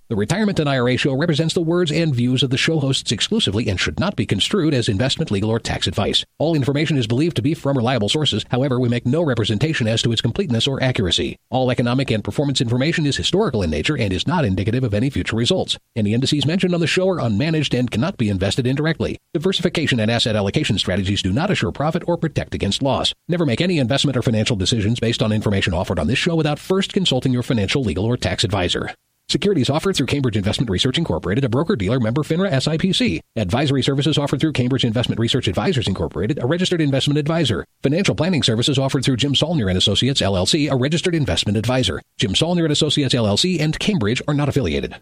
The Retirement and IRA Show represents the words and views of the show hosts exclusively and should not be construed as investment, legal, or tax advice. All information is believed to be from reliable sources. However, we make no representation as to its completeness or accuracy. All economic and performance information is historical in nature and is not indicative of any future results. Any indices mentioned on the show are unmanaged and cannot be invested indirectly. Diversification and asset allocation strategies do not assure profit or protect against loss. Never make any investment or financial decisions based on information offered on this show without first consulting your financial, legal, or tax advisor. Securities offered through Cambridge Investment Research Incorporated, a broker-dealer member FINRA SIPC. Advisory services offered through Cambridge Investment Research Advisors Incorporated, a registered investment advisor. Financial planning services offered through Jim Saulnier and Associates, LLC, a registered investment advisor. Jim Saulnier and Associates, LLC, and Cambridge are not affiliated.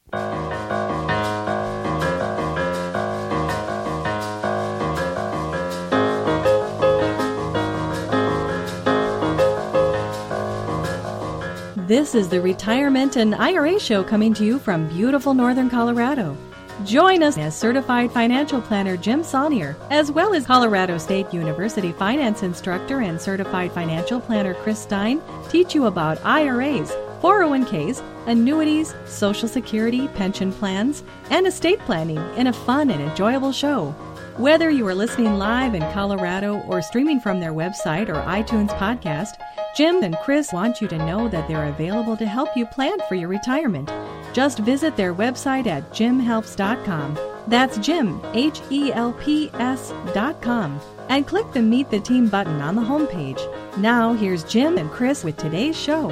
This is the Retirement and IRA Show coming to you from beautiful northern Colorado. Join us as certified financial planner Jim Saulnier, as well as Colorado State University finance instructor and certified financial planner Chris Stein, teach you about IRAs, 401ks, annuities, Social Security, pension plans, and estate planning in a fun and enjoyable show. Whether you are listening live in Colorado or streaming from their website or iTunes podcast, Jim and Chris want you to know that they're available to help you plan for your retirement. Just visit their website at jimhelps.com. That's Jim, HELPS.com. And click the Meet the Team button on the homepage. Now, here's Jim and Chris with today's show.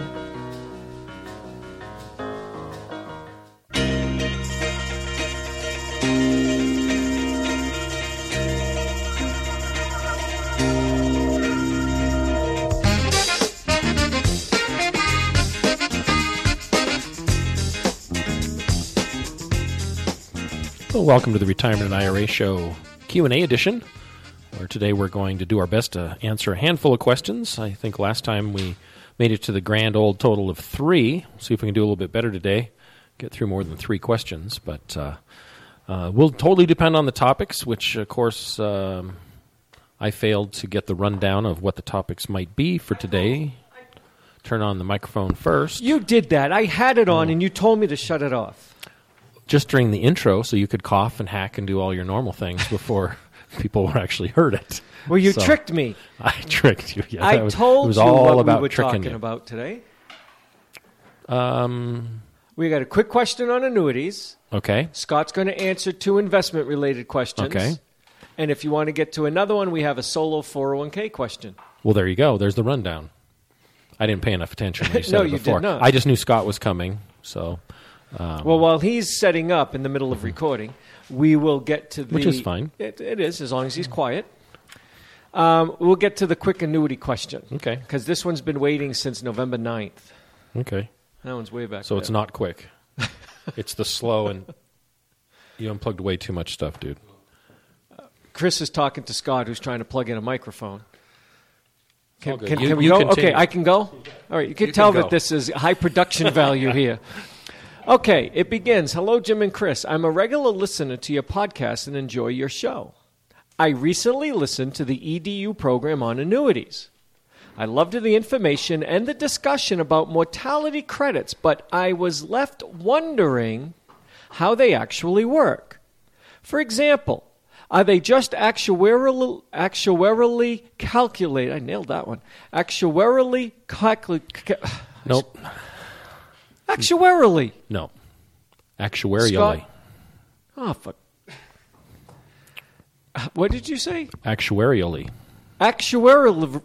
Well, welcome to the Retirement and IRA Show Q&A edition, where today we're going to do our best to answer a handful of questions. I think last time we made it to the grand old total of 3. See if we can do a little bit better today, get through more than 3 questions. But will totally depend on the topics, which, of course, I failed to get the rundown of what the topics might be for today. Turn on the microphone first. You did that. I had it on, and you told me to shut it off. Just during the intro, so you could cough and hack and do all your normal things before people actually heard it. Well, you tricked me. I tricked you. Yeah, I told it was you all what about we were tricking talking you. about today. We got a quick question on annuities. Okay. Scott's going to answer 2 investment-related questions. Okay. And if you want to get to another one, we have a solo 401k question. Well, there you go. There's the rundown. I didn't pay enough attention when you said No, it you before. did not. I just knew Scott was coming, so... Well, while he's setting up in the middle of recording, we will get to the... Which is fine. It is, as long as he's quiet. We'll get to the quick annuity question. Okay. Because this one's been waiting since November 9th. Okay. That one's way back So there. it's not quick. It's the slow and... You unplugged way too much stuff, dude. Chris is talking to Scott, who's trying to plug in a microphone. Can we You go? continue. Okay, I can go? All right, you can tell that this is high production value here. Okay, it begins. Hello, Jim and Chris. I'm a regular listener to your podcast and enjoy your show. I recently listened to the EDU program on annuities. I loved the information and the discussion about mortality credits, but I was left wondering how they actually work. For example, are they just actuarially calculated? I nailed that one. Actuarially calculated. Nope. Actuarially. No. Actuarially. Scott? Oh, fuck. What did you say? Actuarially. Actuarially.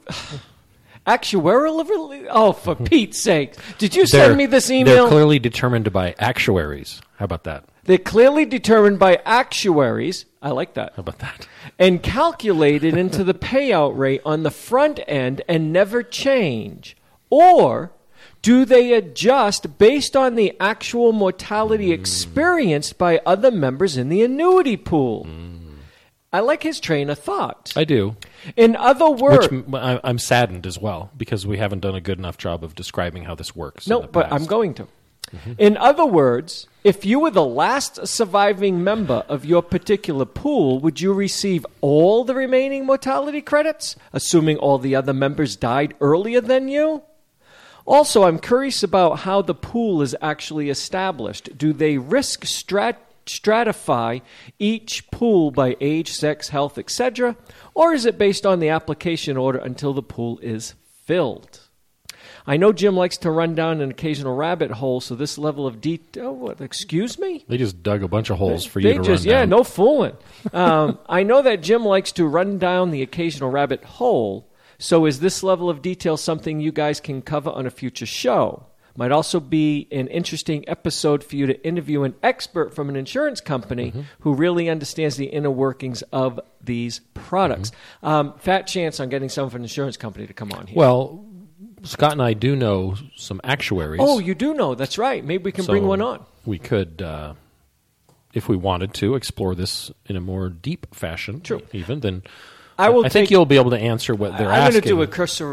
Oh, for Pete's sake. Did you send me this email? They're clearly determined by actuaries. How about that? They're clearly determined by actuaries. I like that. How about that? And calculated into the payout rate on the front end and never change. Or do they adjust based on the actual mortality experienced by other members in the annuity pool? I like his train of thought. I do. In other words... Which I'm saddened as well, because we haven't done a good enough job of describing how this works. No, but I'm going to. In other words, if you were the last surviving member of your particular pool, would you receive all the remaining mortality credits, assuming all the other members died earlier than you? Also, I'm curious about how the pool is actually established. Do they risk stratify each pool by age, sex, health, etc., or is it based on the application order until the pool is filled? I know Jim likes to run down an occasional rabbit hole, so this level of detail... what, excuse me? They just dug a bunch of holes for you to run down. Yeah, no fooling. I know that Jim likes to run down the occasional rabbit hole, so is this level of detail something you guys can cover on a future show? Might also be an interesting episode for you to interview an expert from an insurance company who really understands the inner workings of these products. Fat chance on getting someone from an insurance company to come on here. Well, Scott and I do know some actuaries. Oh, you do know. That's right. Maybe we can bring one on. We could, if we wanted to, explore this in a more deep fashion. True. Even, then I think you'll be able to answer what they're asking. I'm going to do a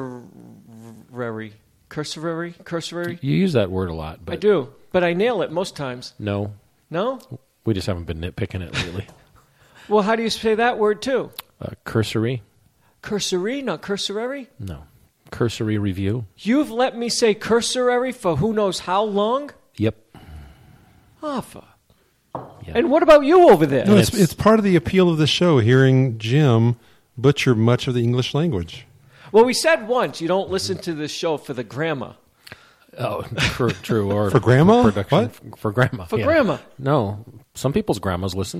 cursory. You use that word a lot. But I do, but I nail it most times. No? We just haven't been nitpicking it lately. Well, how do you say that word too? Cursory. Cursory, not cursory? No. Cursory review. You've let me say cursory for who knows how long? Yep. Arthur. Yeah. And what about you over there? No, it's part of the appeal of the show, hearing Jim butcher much of the English language. Well, we said once you don't listen to this show for the grammar. Oh, true. Or for grandma? Production. What? For grandma. For grandma. No. Some people's grandmas listen.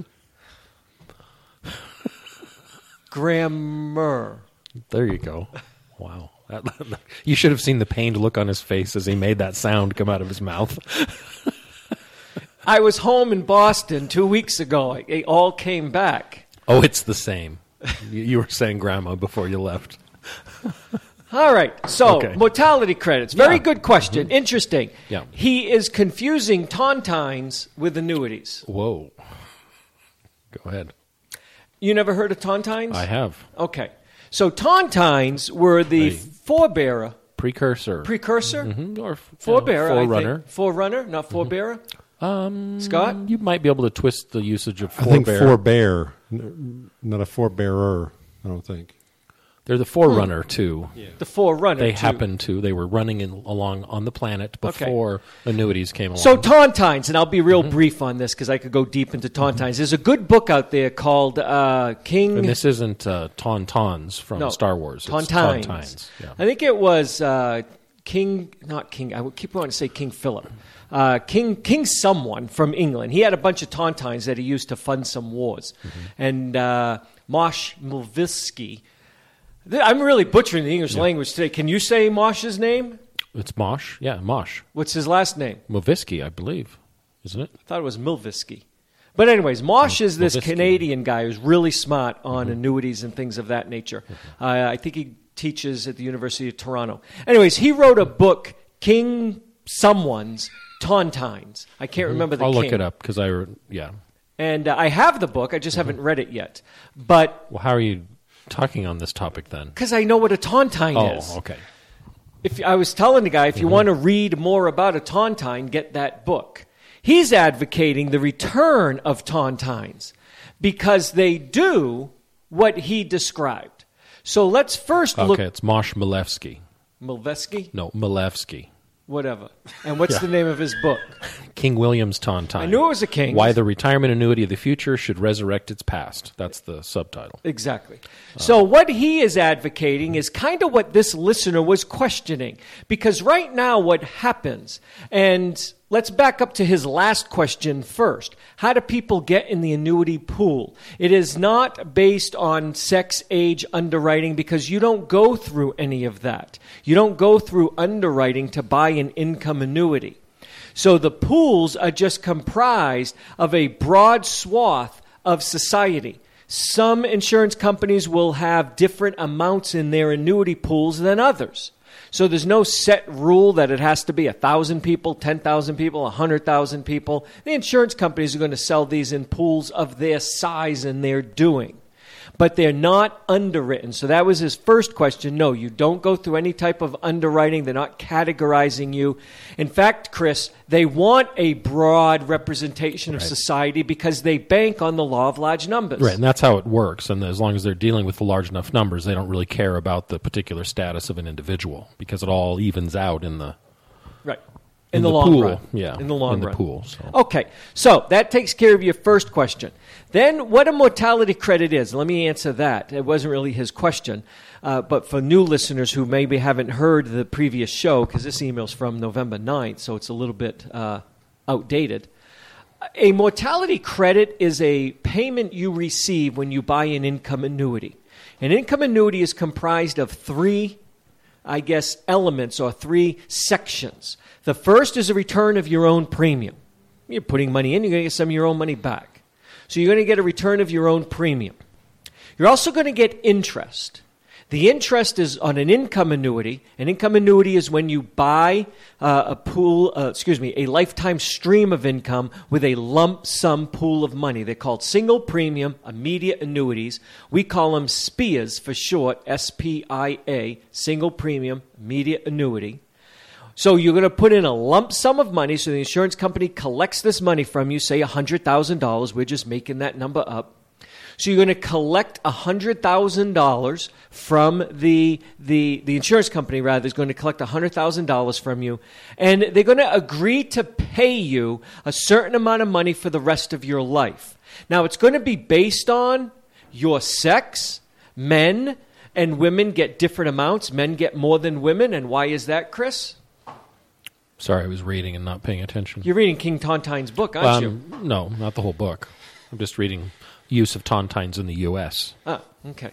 Grammar. There you go. Wow. You should have seen the pained look on his face as he made that sound come out of his mouth. I was home in Boston 2 weeks ago. It all came back. Oh, it's the same. You were saying grandma before you left. All right. So, Okay. mortality credits. Very good question. Interesting. Yeah. He is confusing tauntines with annuities. Whoa. Go ahead. You never heard of tauntines? I have. Okay. So, tauntines were the forebearer. Precursor. Forebearer, Or I forerunner. think. Forerunner, not forebearer. Scott? You might be able to twist the usage of I think forebear. forbear, not a forebearer, I don't think. They're the forerunner, too. Yeah. The forerunner. They too. happened to. They were running along on the planet before annuities came along. So tauntines, and I'll be real brief on this because I could go deep into tauntines. There's a good book out there called King... And this isn't Tauntauns from Star Wars. It's Tauntines. Yeah. I think it was King... Not King. I would keep wanting to say King Philip. King someone from England. He had a bunch of tauntines that he used to fund some wars. And Mosh Milvisky... I'm really butchering the English language today. Can you say Mosh's name? It's Mosh. Yeah, Mosh. What's his last name? Movisky, I believe. Isn't it? I thought it was Milvisky. But anyways, Mosh is this Milvisky. Canadian guy who's really smart on annuities and things of that nature. I think he teaches at the University of Toronto. Anyways, he wrote a book, King Someone's Tauntines. I can't remember the I'll king. look it up because And I have the book. I just haven't read it yet. But Well, how are you talking on this topic then? because I know what a tauntine is. Oh, okay. If I was telling the guy, if you want to read more about a tauntine, get that book. He's advocating the return of tauntines because they do what he described. So let's first look... Okay, it's Mosh Milevsky. Milvesky? No, Milevsky. Whatever. And what's the name of his book? King William's Tauntine. I knew it was a king. Why the retirement annuity of the future should resurrect its past. That's the subtitle. Exactly. So what he is advocating is kind of what this listener was questioning. Because right now what happens, and let's back up to his last question first. How do people get in the annuity pool? It is not based on sex, age, underwriting because you don't go through any of that. You don't go through underwriting to buy an income annuity. So the pools are just comprised of a broad swath of society. Some insurance companies will have different amounts in their annuity pools than others. So there's no set rule that it has to be 1,000 people, 10,000 people, 100,000 people. The insurance companies are going to sell these in pools of their size and their doing. but they're not underwritten. So that was his first question. No, you don't go through any type of underwriting. They're not categorizing you. In fact, Chris, they want a broad representation of society because they bank on the law of large numbers. Right, and that's how it works. And as long as they're dealing with the large enough numbers, they don't really care about the particular status of an individual because it all evens out in the in the long pool. run. Yeah, in the long run. Pool. So. Okay, so that takes care of your first question. Then what a mortality credit is, let me answer that. It wasn't really his question, but for new listeners who maybe haven't heard the previous show, because this email's from November 9th, so it's a little bit outdated. A mortality credit is a payment you receive when you buy an income annuity. An income annuity is comprised of three elements or three sections. The first is a return of your own premium. You're putting money in, you're going to get some of your own money back. So you're going to get a return of your own premium. You're also going to get interest. The interest is on an income annuity. An income annuity is when you buy a lifetime stream of income with a lump sum pool of money. They're called single premium immediate annuities. We call them SPIAs for short, S-P-I-A, single premium immediate annuity. So you're going to put in a lump sum of money, so the insurance company collects this money from you, say $100,000. We're just making that number up. So you're going to collect $100,000 from the insurance company, rather, is going to collect $100,000 from you, and they're going to agree to pay you a certain amount of money for the rest of your life. Now, it's going to be based on your sex. Men and women get different amounts. Men get more than women, and why is that, Chris? Sorry, I was reading and not paying attention. You're reading King Tontine's book, aren't you? No, not the whole book. I'm just reading use of tontines in the U.S. Ah, okay.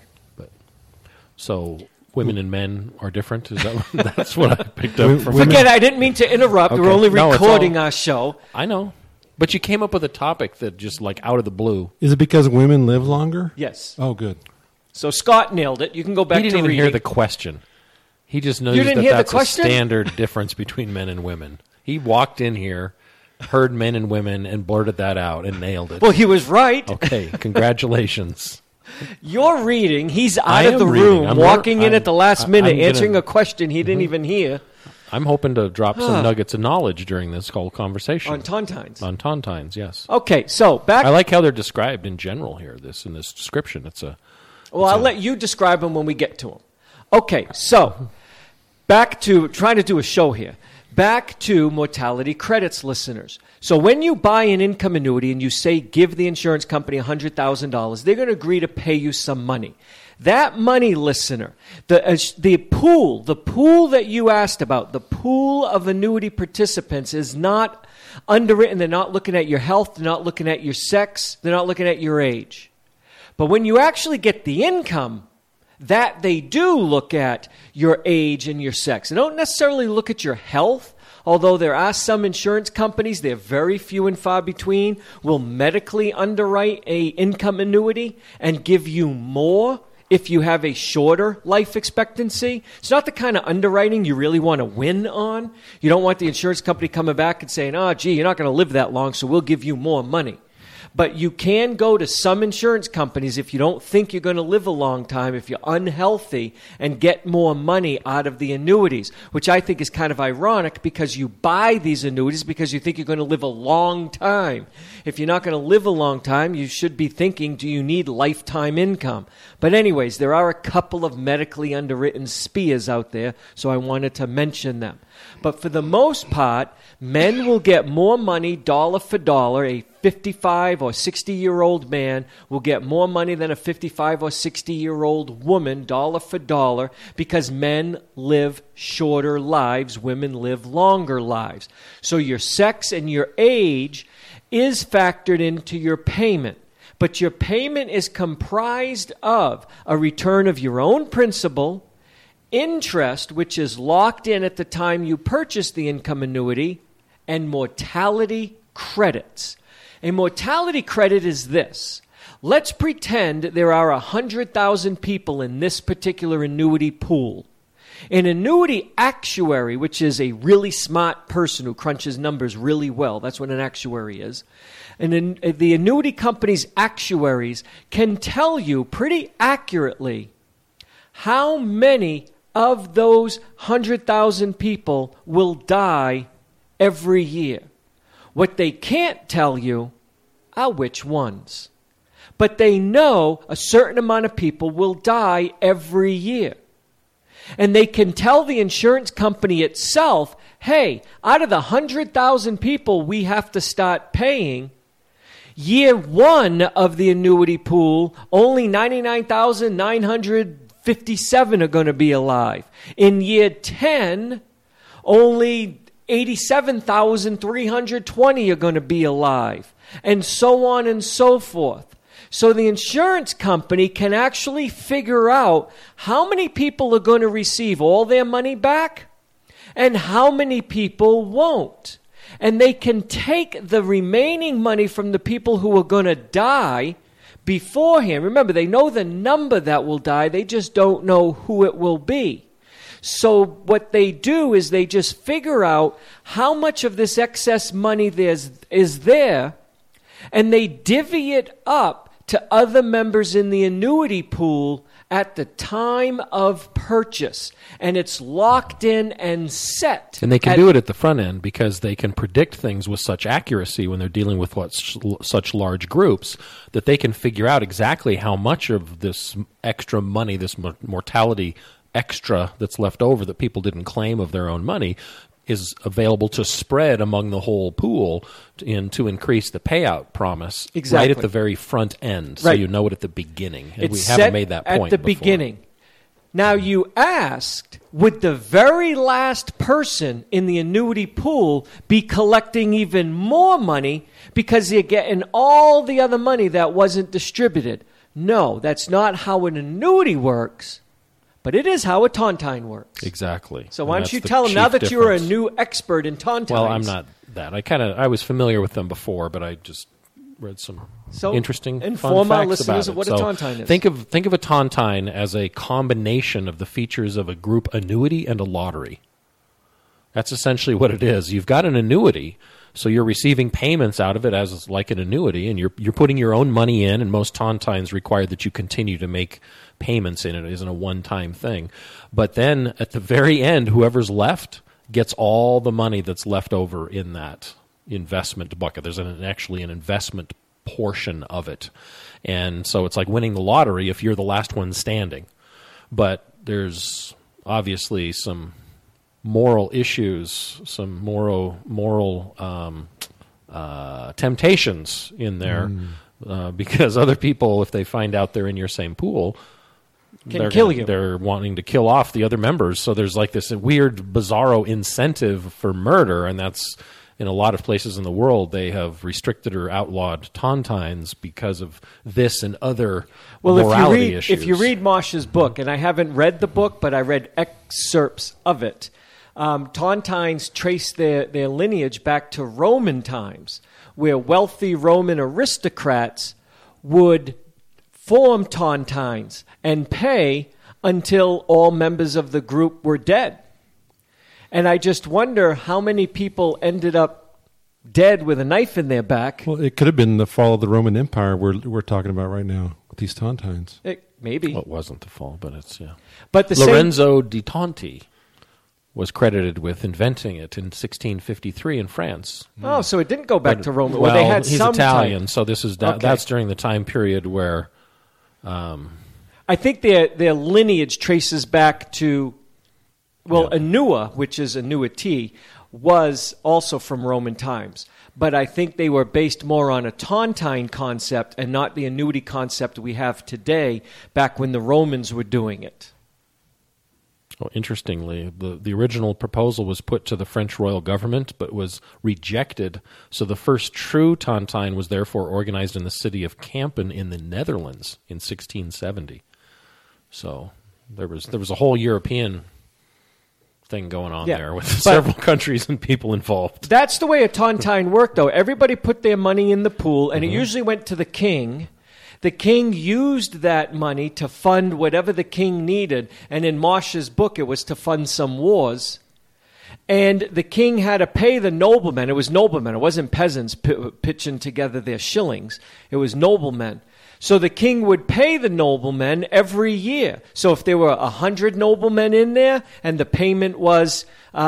So women and men are different? Is that that's what I picked up from Forget it. I didn't mean to interrupt. Okay. We're only recording our show. I know. But you came up with a topic that just like out of the blue. Is it because women live longer? Yes. Oh, good. So Scott nailed it. You can go back to reading. He didn't even hear the question. He just knows that that's a standard difference between men and women. He walked in here, heard men and women, and blurted that out and nailed it. Well, he was right. Okay, congratulations. You're reading. He's out of the room, walking in at the last minute, answering a question he didn't even hear. I'm hoping to drop some nuggets of knowledge during this whole conversation. On tontines. On tontines, yes. Okay, so back... I like how they're described in general here, in this description. I'll let you describe them when we get to them. Okay, so back to trying to do a show here. Back to mortality credits, listeners. So when you buy an income annuity and you say give the insurance company $100,000, they're going to agree to pay you some money. That money, listener, the pool that you asked about, the pool of annuity participants is not underwritten. They're not looking at your health. They're not looking at your sex. They're not looking at your age. But when you actually get the income, that they do look at your age and your sex. They don't necessarily look at your health, although there are some insurance companies, they're very few and far between, will medically underwrite a income annuity and give you more if you have a shorter life expectancy. It's not the kind of underwriting you really want to win on. You don't want the insurance company coming back and saying, you're not going to live that long, so we'll give you more money. But you can go to some insurance companies if you don't think you're going to live a long time, if you're unhealthy, and get more money out of the annuities, which I think is kind of ironic because you buy these annuities because you think you're going to live a long time. If you're not going to live a long time, you should be thinking, do you need lifetime income? But anyways, there are a couple of medically underwritten SPIAs out there, so I wanted to mention them. But for the most part, men will get more money dollar for dollar. A 55 or 60-year-old man will get more money than a 55 or 60-year-old woman dollar for dollar because men live shorter lives, women live longer lives. So your sex and your age is factored into your payment. But your payment is comprised of a return of your own principal, interest, which is locked in at the time you purchase the income annuity, and mortality credits. A mortality credit is this. Let's pretend there are 100,000 people in this particular annuity pool. An annuity actuary, which is a really smart person who crunches numbers really well, that's what an actuary is, and the annuity company's actuaries can tell you pretty accurately how many of those 100,000 people will die every year. What they can't tell you are which ones. But they know a certain amount of people will die every year. And they can tell the insurance company itself, hey, out of the 100,000 people we have to start paying, year one of the annuity pool, only 99,957 are going to be alive. In year 10, only 87,320 are going to be alive. And so on and so forth. So the insurance company can actually figure out how many people are going to receive all their money back and how many people won't. And they can take the remaining money from the people who are going to die beforehand. Remember, they know the number that will die. They just don't know who it will be. So what they do is they just figure out how much of this excess money is there, and they divvy it up to other members in the annuity pool at the time of purchase. And it's locked in and set. And they can do it at the front end because they can predict things with such accuracy when they're dealing with such large groups that they can figure out exactly how much of this extra money, this mortality extra that's left over that people didn't claim of their own money, is available to spread among the whole pool to increase the payout promise right at the very front end, so you know it at the beginning. And we haven't made that point at the before. beginning. Now, you asked, would the very last person in the annuity pool be collecting even more money because they're getting all the other money that wasn't distributed? No, that's not how an annuity works. But it is how a tontine works. Exactly. So why don't you tell them, now that you're a new expert in tontines. Well, I'm not that. I was familiar with them before, but I just read some interesting fun facts inform our listeners about of what a tontine is. Think of a tontine as a combination of the features of a group annuity and a lottery. That's essentially what it is. You've got an annuity, so you're receiving payments out of it as like an annuity, and you're putting your own money in, and most tontines require that you continue to make payments in it. It isn't a one-time thing. But then at the very end, whoever's left gets all the money that's left over in that investment bucket. There's actually an investment portion of it. And so it's like winning the lottery if you're the last one standing. But there's obviously some moral issues, some moral temptations in there because other people, if they find out they're in your same pool, can kill you. They're wanting to kill off the other members. So there's like this weird, bizarro incentive for murder, and that's in a lot of places in the world. They have restricted or outlawed tontines because of this and other morality issues. If you read Mosh's book, and I haven't read the book, but I read excerpts of it, tontines trace their lineage back to Roman times, where wealthy Roman aristocrats would form tontines and pay until all members of the group were dead. And I just wonder how many people ended up dead with a knife in their back. Well, it could have been the fall of the Roman Empire we're talking about right now with these tontines. Maybe. Well, it wasn't the fall, but it's, yeah. But Lorenzo di Tonti was credited with inventing it in 1653 in France. Oh, so it didn't go back to Rome. Well, they had he's some Italian, type. so this is that's during the time period where... I think their lineage traces back to, Annua, which is annuity, was also from Roman times. But I think they were based more on a tontine concept and not the annuity concept we have today back when the Romans were doing it. Well, interestingly, the original proposal was put to the French royal government, but was rejected. So the first true tontine was therefore organized in the city of Kampen in the Netherlands in 1670. So there was a whole European thing going on there with several countries and people involved. That's the way a tontine worked, though. Everybody put their money in the pool, and it usually went to the king. The king used that money to fund whatever the king needed. And in Marsh's book, it was to fund some wars. And the king had to pay the noblemen. It was noblemen. It wasn't peasants pitching together their shillings. It was noblemen. So the king would pay the noblemen every year. So if there were 100 noblemen in there and the payment was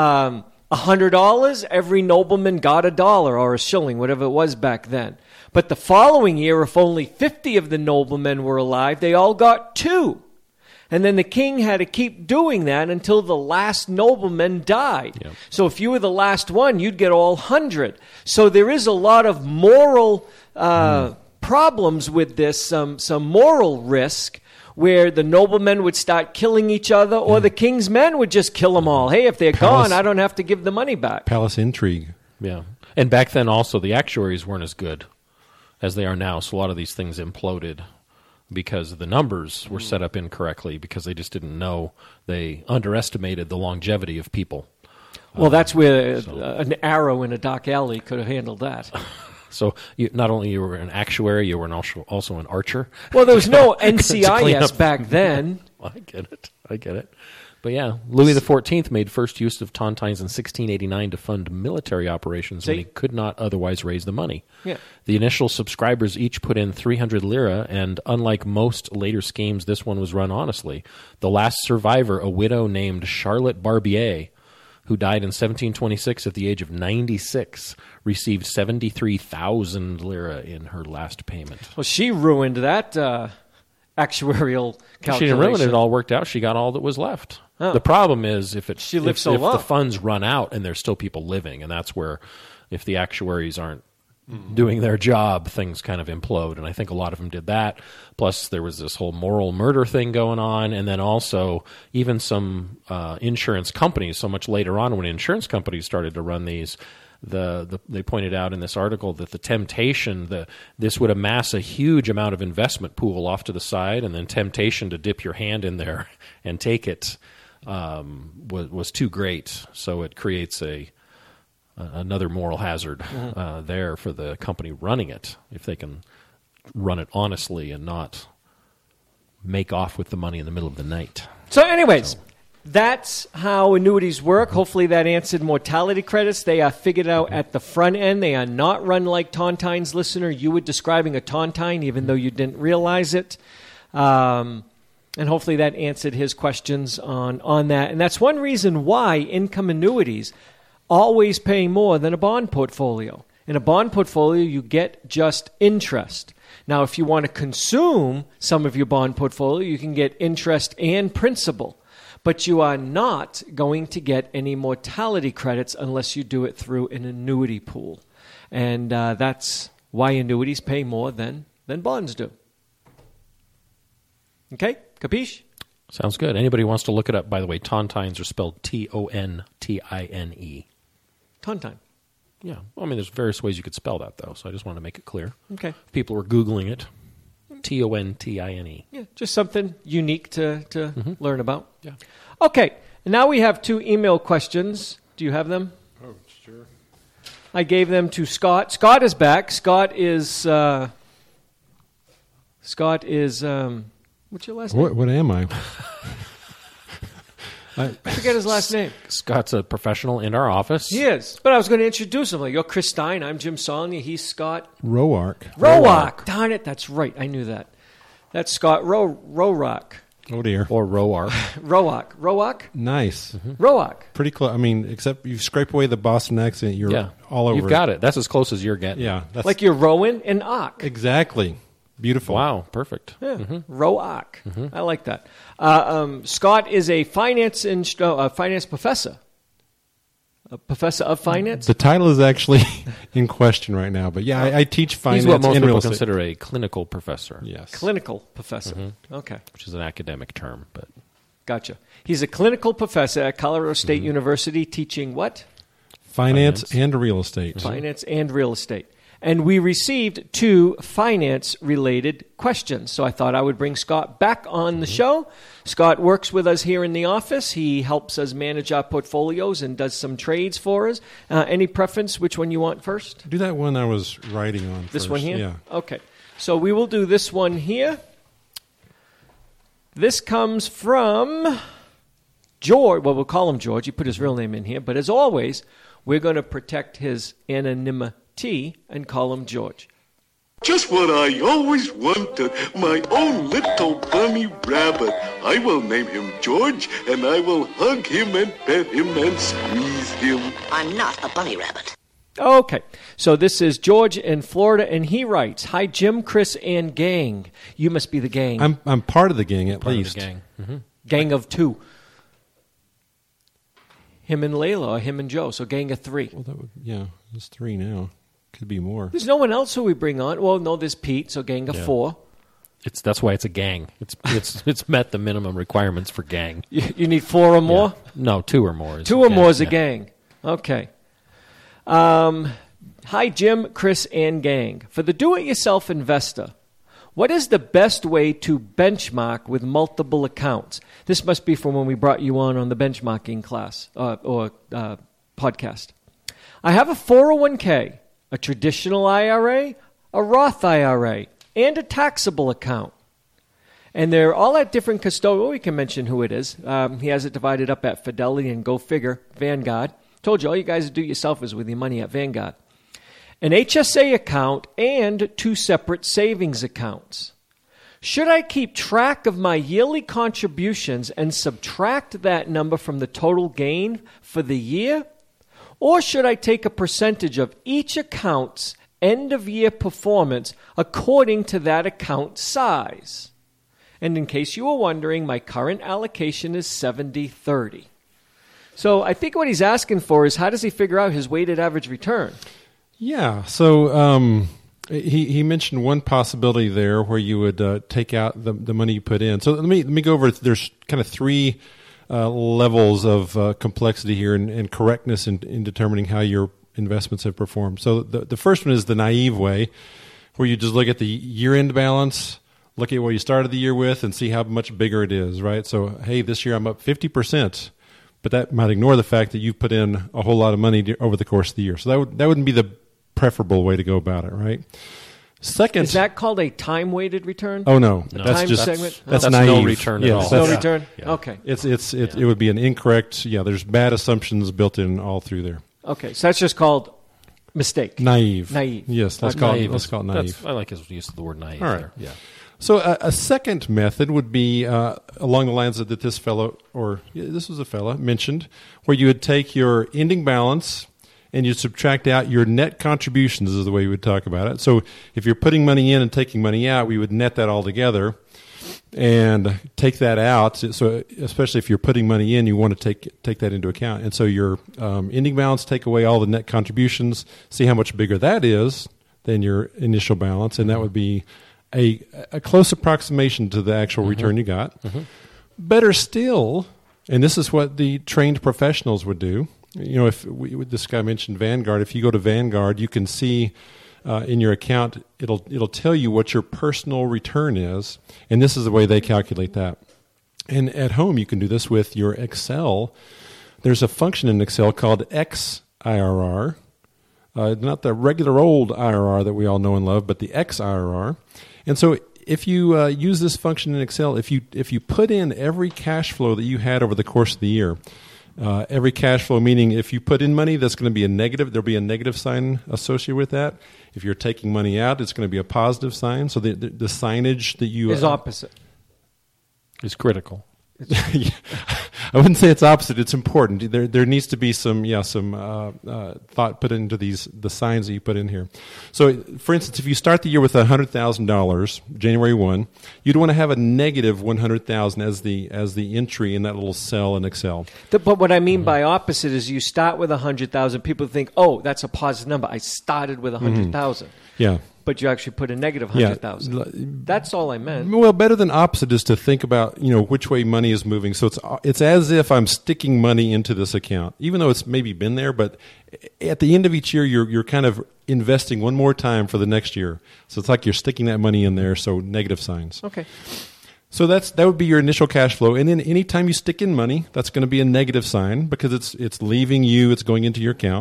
$100, every nobleman got $1 or a shilling, whatever it was back then. But the following year, if only 50 of the noblemen were alive, they all got 2. And then the king had to keep doing that until the last nobleman died. Yep. So if you were the last one, you'd get all 100. So there is a lot of moral problems with this, some moral risk, where the noblemen would start killing each other, or the king's men would just kill them all. Hey, if they're gone, I don't have to give the money back. Palace intrigue. Yeah. And back then also the actuaries weren't as good as they are now, so a lot of these things imploded because the numbers were set up incorrectly, because they just didn't know. They underestimated the longevity of people. Well, that's where an arrow in a dark alley could have handled that. So not only you were an actuary, you were also an archer. Well, there was no NCIS back then. I get it. But yeah, Louis XIV made first use of tontines in 1689 to fund military operations when he could not otherwise raise the money. Yeah. The initial subscribers each put in 300 lira, and unlike most later schemes, this one was run honestly. The last survivor, a widow named Charlotte Barbier, who died in 1726 at the age of 96, received 73,000 lira in her last payment. Well, she ruined that actuarial calculation. She didn't ruin it. It all worked out. She got all that was left. Oh. The problem is if she lived so long, the funds run out and there's still people living, and that's where, if the actuaries aren't doing their job, things kind of implode. And I think a lot of them did that. Plus, there was this whole moral murder thing going on, and then also even some insurance companies. So much later on, when insurance companies started to run these, they pointed out in this article that the temptation, this would amass a huge amount of investment pool off to the side, and then temptation to dip your hand in there and take it was too great. So it creates another moral hazard there for the company running it, if they can run it honestly and not make off with the money in the middle of the night. So anyways, that's how annuities work. Hopefully that answered mortality credits. They are figured out at the front end. They are not run like tontines. Listener, you were describing a tontine even though you didn't realize it. And hopefully that answered his questions on that. And that's one reason why income annuities always pay more than a bond portfolio. In a bond portfolio, you get just interest. Now, if you want to consume some of your bond portfolio, you can get interest and principal. But you are not going to get any mortality credits unless you do it through an annuity pool. And that's why annuities pay more than bonds do. Okay? Capiche? Sounds good. Anybody wants to look it up, by the way, tontines are spelled Tontine. Tontine. Yeah. Well, I mean, there's various ways you could spell that, though, so I just want to make it clear. Okay. If people were Googling it, Tontine. Yeah, just something unique to learn about. Yeah. Okay, and now we have 2 email questions. Do you have them? Oh, sure. I gave them to Scott. Scott is back. Scott is what's your last name? What am I? I forget his last name. Scott's a professional in our office. He is. But I was going to introduce him. Like, you're Chris Stein. I'm Jim Saulnier. He's Scott Roark. Darn it. That's right. I knew that. That's Scott Roark. Oh, dear. Or Roark. Roark? Nice. Roark. Pretty close. I mean, except you scrape away the Boston accent, you're all over. You've got it. That's as close as you're getting. Yeah. That's like you're Rowan and Ock. Exactly. Beautiful. Wow, perfect. Yeah, Roark. I like that. Scott is a finance professor. A professor of finance? The title is actually in question right now, but yeah, I teach finance He's what most and people real estate. consider a clinical professor. Yes. Clinical professor. Okay. Which is an academic term, but Gotcha. He's a clinical professor at Colorado State University teaching what? Finance and real estate. Finance and real estate. And we received 2 finance-related questions. So I thought I would bring Scott back on the show. Scott works with us here in the office. He helps us manage our portfolios and does some trades for us. Any preference which one you want first? Do that one I was writing on This first. one here? Yeah. Okay. So we will do this one here. This comes from George. Well, we'll call him George. He put his real name in here. But as always, we're going to protect his anonymity and call him George. Just what I always wanted, my own little bunny rabbit. I will name him George, and I will hug him and pet him and squeeze him. I'm not a bunny rabbit. Okay, so this is George in Florida, and he writes, "Hi, Jim, Chris, and gang. You must be the gang. I'm part of the gang at Part least. of the gang. Mm-hmm. Gang of two. Him and Layla, or him and Joe, so gang of three. Well, there's 3 now. Could be more. There's no one else who we bring on. Well, no, there's Pete, so gang of 4. That's why it's a gang. It's met the minimum requirements for gang. You need 4 or more? Yeah. No, 2 or more. Two or more is a gang. Okay. Hi, Jim, Chris, and gang. For the do-it-yourself investor, what is the best way to benchmark with multiple accounts? This must be from when we brought you on the benchmarking class or podcast. I have a 401k, a traditional IRA, a Roth IRA, and a taxable account. And they're all at different custodians. Well, we can mention who it is. He has it divided up at Fidelity and Go Figure, Vanguard. Told you, all you guys do yourselfers with your money at Vanguard. An HSA account and 2 separate savings accounts. Should I keep track of my yearly contributions and subtract that number from the total gain for the year? Or should I take a percentage of each account's end-of-year performance according to that account size? And in case you were wondering, my current allocation is 70-30. So I think what he's asking for is, how does he figure out his weighted average return? Yeah. So he mentioned one possibility there where you would take out the money you put in. So let me go over. There's kind of 3 levels of complexity here and correctness in determining how your investments have performed. So the first one is the naive way, where you just look at the year-end balance, look at what you started the year with, and see how much bigger it is, right? So, hey, this year I'm up 50%, but that might ignore the fact that you've put in a whole lot of money over the course of the year. So that wouldn't be the preferable way to go about it, right? Second, is that called a time-weighted return? Oh no, that's just segment. That's naive. no return at all. Yes, No return. Yeah. Okay. It would be an incorrect. Yeah, there's bad assumptions built in all through there. Okay, so that's just called mistake. Naive. Naive. Yes, let's call it naive. I like his use of the word naive. All right. There. Yeah. So a second method would be along the lines of that this fellow, or this was a fella, mentioned, where you would take your ending balance and you subtract out your net contributions is the way we would talk about it. So if you're putting money in and taking money out, we would net that all together and take that out. So especially if you're putting money in, you want to take that into account. And so your ending balance, take away all the net contributions, see how much bigger that is than your initial balance, and that would be a close approximation to the actual return you got. Mm-hmm. Better still, and this is what the trained professionals would do. You know, if this guy mentioned Vanguard, if you go to Vanguard, you can see in your account, it'll tell you what your personal return is, and this is the way they calculate that. And at home, you can do this with your Excel. There's a function in Excel called XIRR, not the regular old IRR that we all know and love, but the XIRR. And so if you use this function in Excel, if you put in every cash flow that you had over the course of the year, every cash flow, meaning if you put in money, that's going to be a negative. There'll be a negative sign associated with that. If you're taking money out, it's going to be a positive sign. So the signage that you is opposite. Is critical. I wouldn't say it's opposite. It's important. There needs to be some thought put into the signs that you put in here. So, for instance, if you start the year with $100,000, January 1, you'd want to have a negative $100,000 as the entry in that little cell in Excel. But what I mean by opposite is you start with 100,000. People think, oh, that's a positive number. I started with 100,000. Yeah. But you actually put a negative 100,000. Yeah. That's all I meant. Well, better than opposite is to think about, which way money is moving. So it's as if I'm sticking money into this account, even though it's maybe been there. But at the end of each year, you're kind of investing one more time for the next year. So it's like you're sticking that money in there. So negative signs. Okay. So that would be your initial cash flow, and then anytime you stick in money, that's going to be a negative sign because it's leaving you, it's going into your account.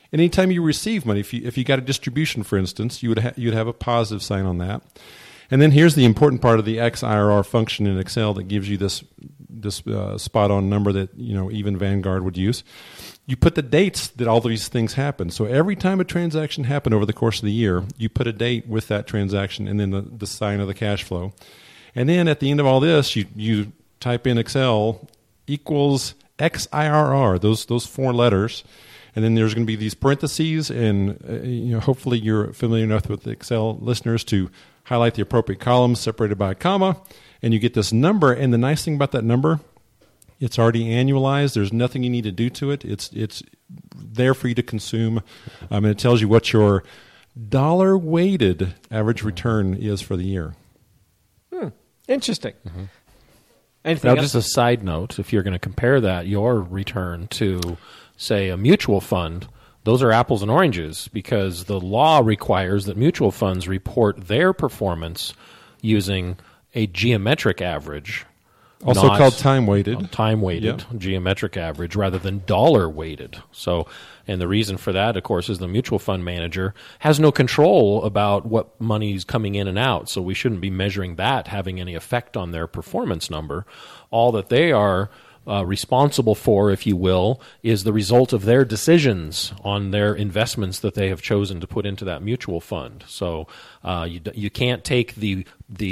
And anytime you receive money, if you got a distribution, for instance, you'd have a positive sign on that. And then here's the important part of the XIRR function in Excel that gives you this spot-on number that even Vanguard would use. You put the dates that all these things happen. So every time a transaction happened over the course of the year, you put a date with that transaction and then the sign of the cash flow. And then at the end of all this, you type in Excel equals XIRR, those 4 letters. And then there's going to be these parentheses, and hopefully you're familiar enough with Excel listeners to highlight the appropriate columns separated by a comma, and you get this number. And the nice thing about that number, it's already annualized. There's nothing you need to do to it. It's there for you to consume, and it tells you what your dollar-weighted average return is for the year. Interesting. Mm-hmm. Anything else? Just a side note, if you're going to compare your return to, say, a mutual fund, those are apples and oranges, because the law requires that mutual funds report their performance using a geometric average. Also called time-weighted. Time-weighted, geometric average, rather than dollar-weighted. So, and the reason for that, of course, is the mutual fund manager has no control about what money's coming in and out, so we shouldn't be measuring that having any effect on their performance number. All that they are responsible for, if you will, is the result of their decisions on their investments that they have chosen to put into that mutual fund. So you can't take the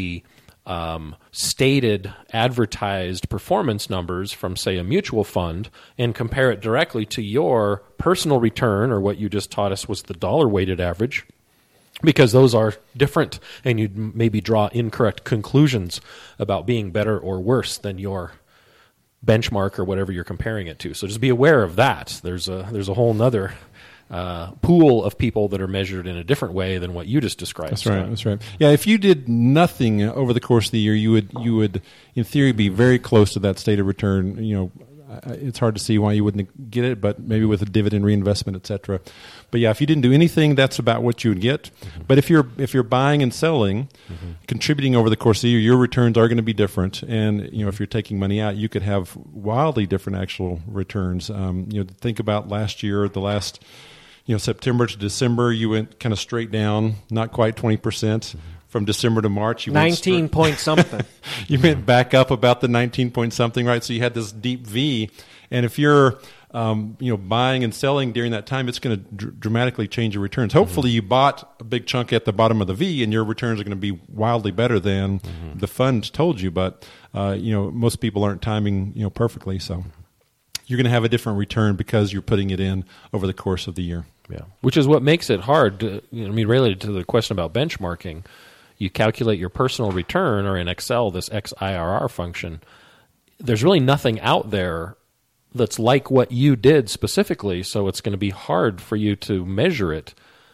stated advertised performance numbers from, say, a mutual fund and compare it directly to your personal return, or what you just taught us was the dollar-weighted average, because those are different, and you'd maybe draw incorrect conclusions about being better or worse than your benchmark or whatever you're comparing it to. So just be aware of that. There's a whole nother pool of people that are measured in a different way than what you just described. That's right. Yeah, if you did nothing over the course of the year, you would in theory be very close to that stated return. It's hard to see why you wouldn't get it, but maybe with a dividend reinvestment, etc. But yeah, if you didn't do anything, that's about what you would get. Mm-hmm. But if you're buying and selling, contributing over the course of the year, your returns are going to be different. And if you're taking money out, you could have wildly different actual returns. Think about last year, the last September to December, you went kind of straight down, not quite 20%. From December to March, you 19 point something. You went back up about the 19 point something, right? So you had this deep V, and if you're buying and selling during that time, it's going to dramatically change your returns. Hopefully, you bought a big chunk at the bottom of the V, and your returns are going to be wildly better than the fund told you. But most people aren't timing perfectly, so you're going to have a different return because you're putting it in over the course of the year. Yeah, which is what makes it hard. Related to the question about benchmarking. You calculate your personal return, or in Excel, this XIRR function. There's really nothing out there that's like what you did specifically, so it's going to be hard for you to measure it.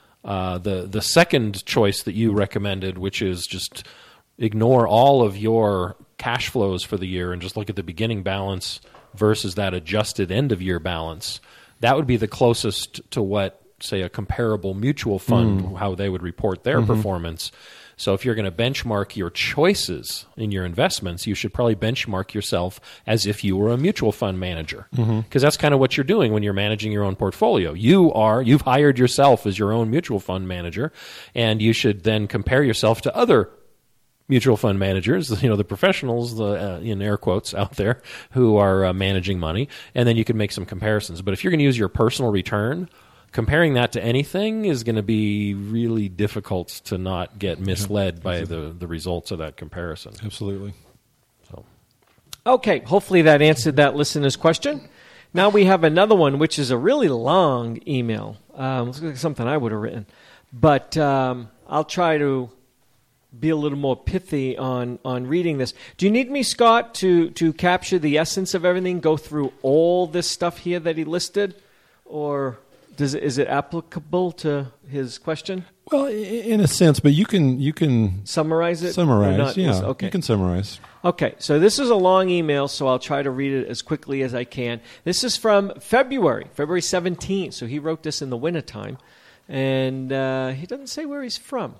The second choice that you recommended, which is just ignore all of your cash flows for the year and just look at the beginning balance versus that adjusted end-of-year balance, that would be the closest to what, say, a comparable mutual fund, how they would report their performance. So if you're going to benchmark your choices in your investments, you should probably benchmark yourself as if you were a mutual fund manager, because that's kind of what you're doing when you're managing your own portfolio. You've hired yourself as your own mutual fund manager, and you should then compare yourself to other mutual fund managers, the professionals, in air quotes out there, who are managing money, and then you can make some comparisons. But if you're going to use your personal return, comparing that to anything is going to be really difficult to not get misled by the results of that comparison. Absolutely. So, okay, hopefully that answered that listener's question. Now we have another one, which is a really long email. Looks like something I would have written. But I'll try to be a little more pithy on reading this. Do you need me, Scott, to capture the essence of everything, go through all this stuff here that he listed? Or is it applicable to his question? Well, in a sense, but you can summarize it. Summarize, yeah. Okay. You can summarize. Okay, so this is a long email, so I'll try to read it as quickly as I can. This is from February 17th. So he wrote this in the wintertime, and he doesn't say where he's from.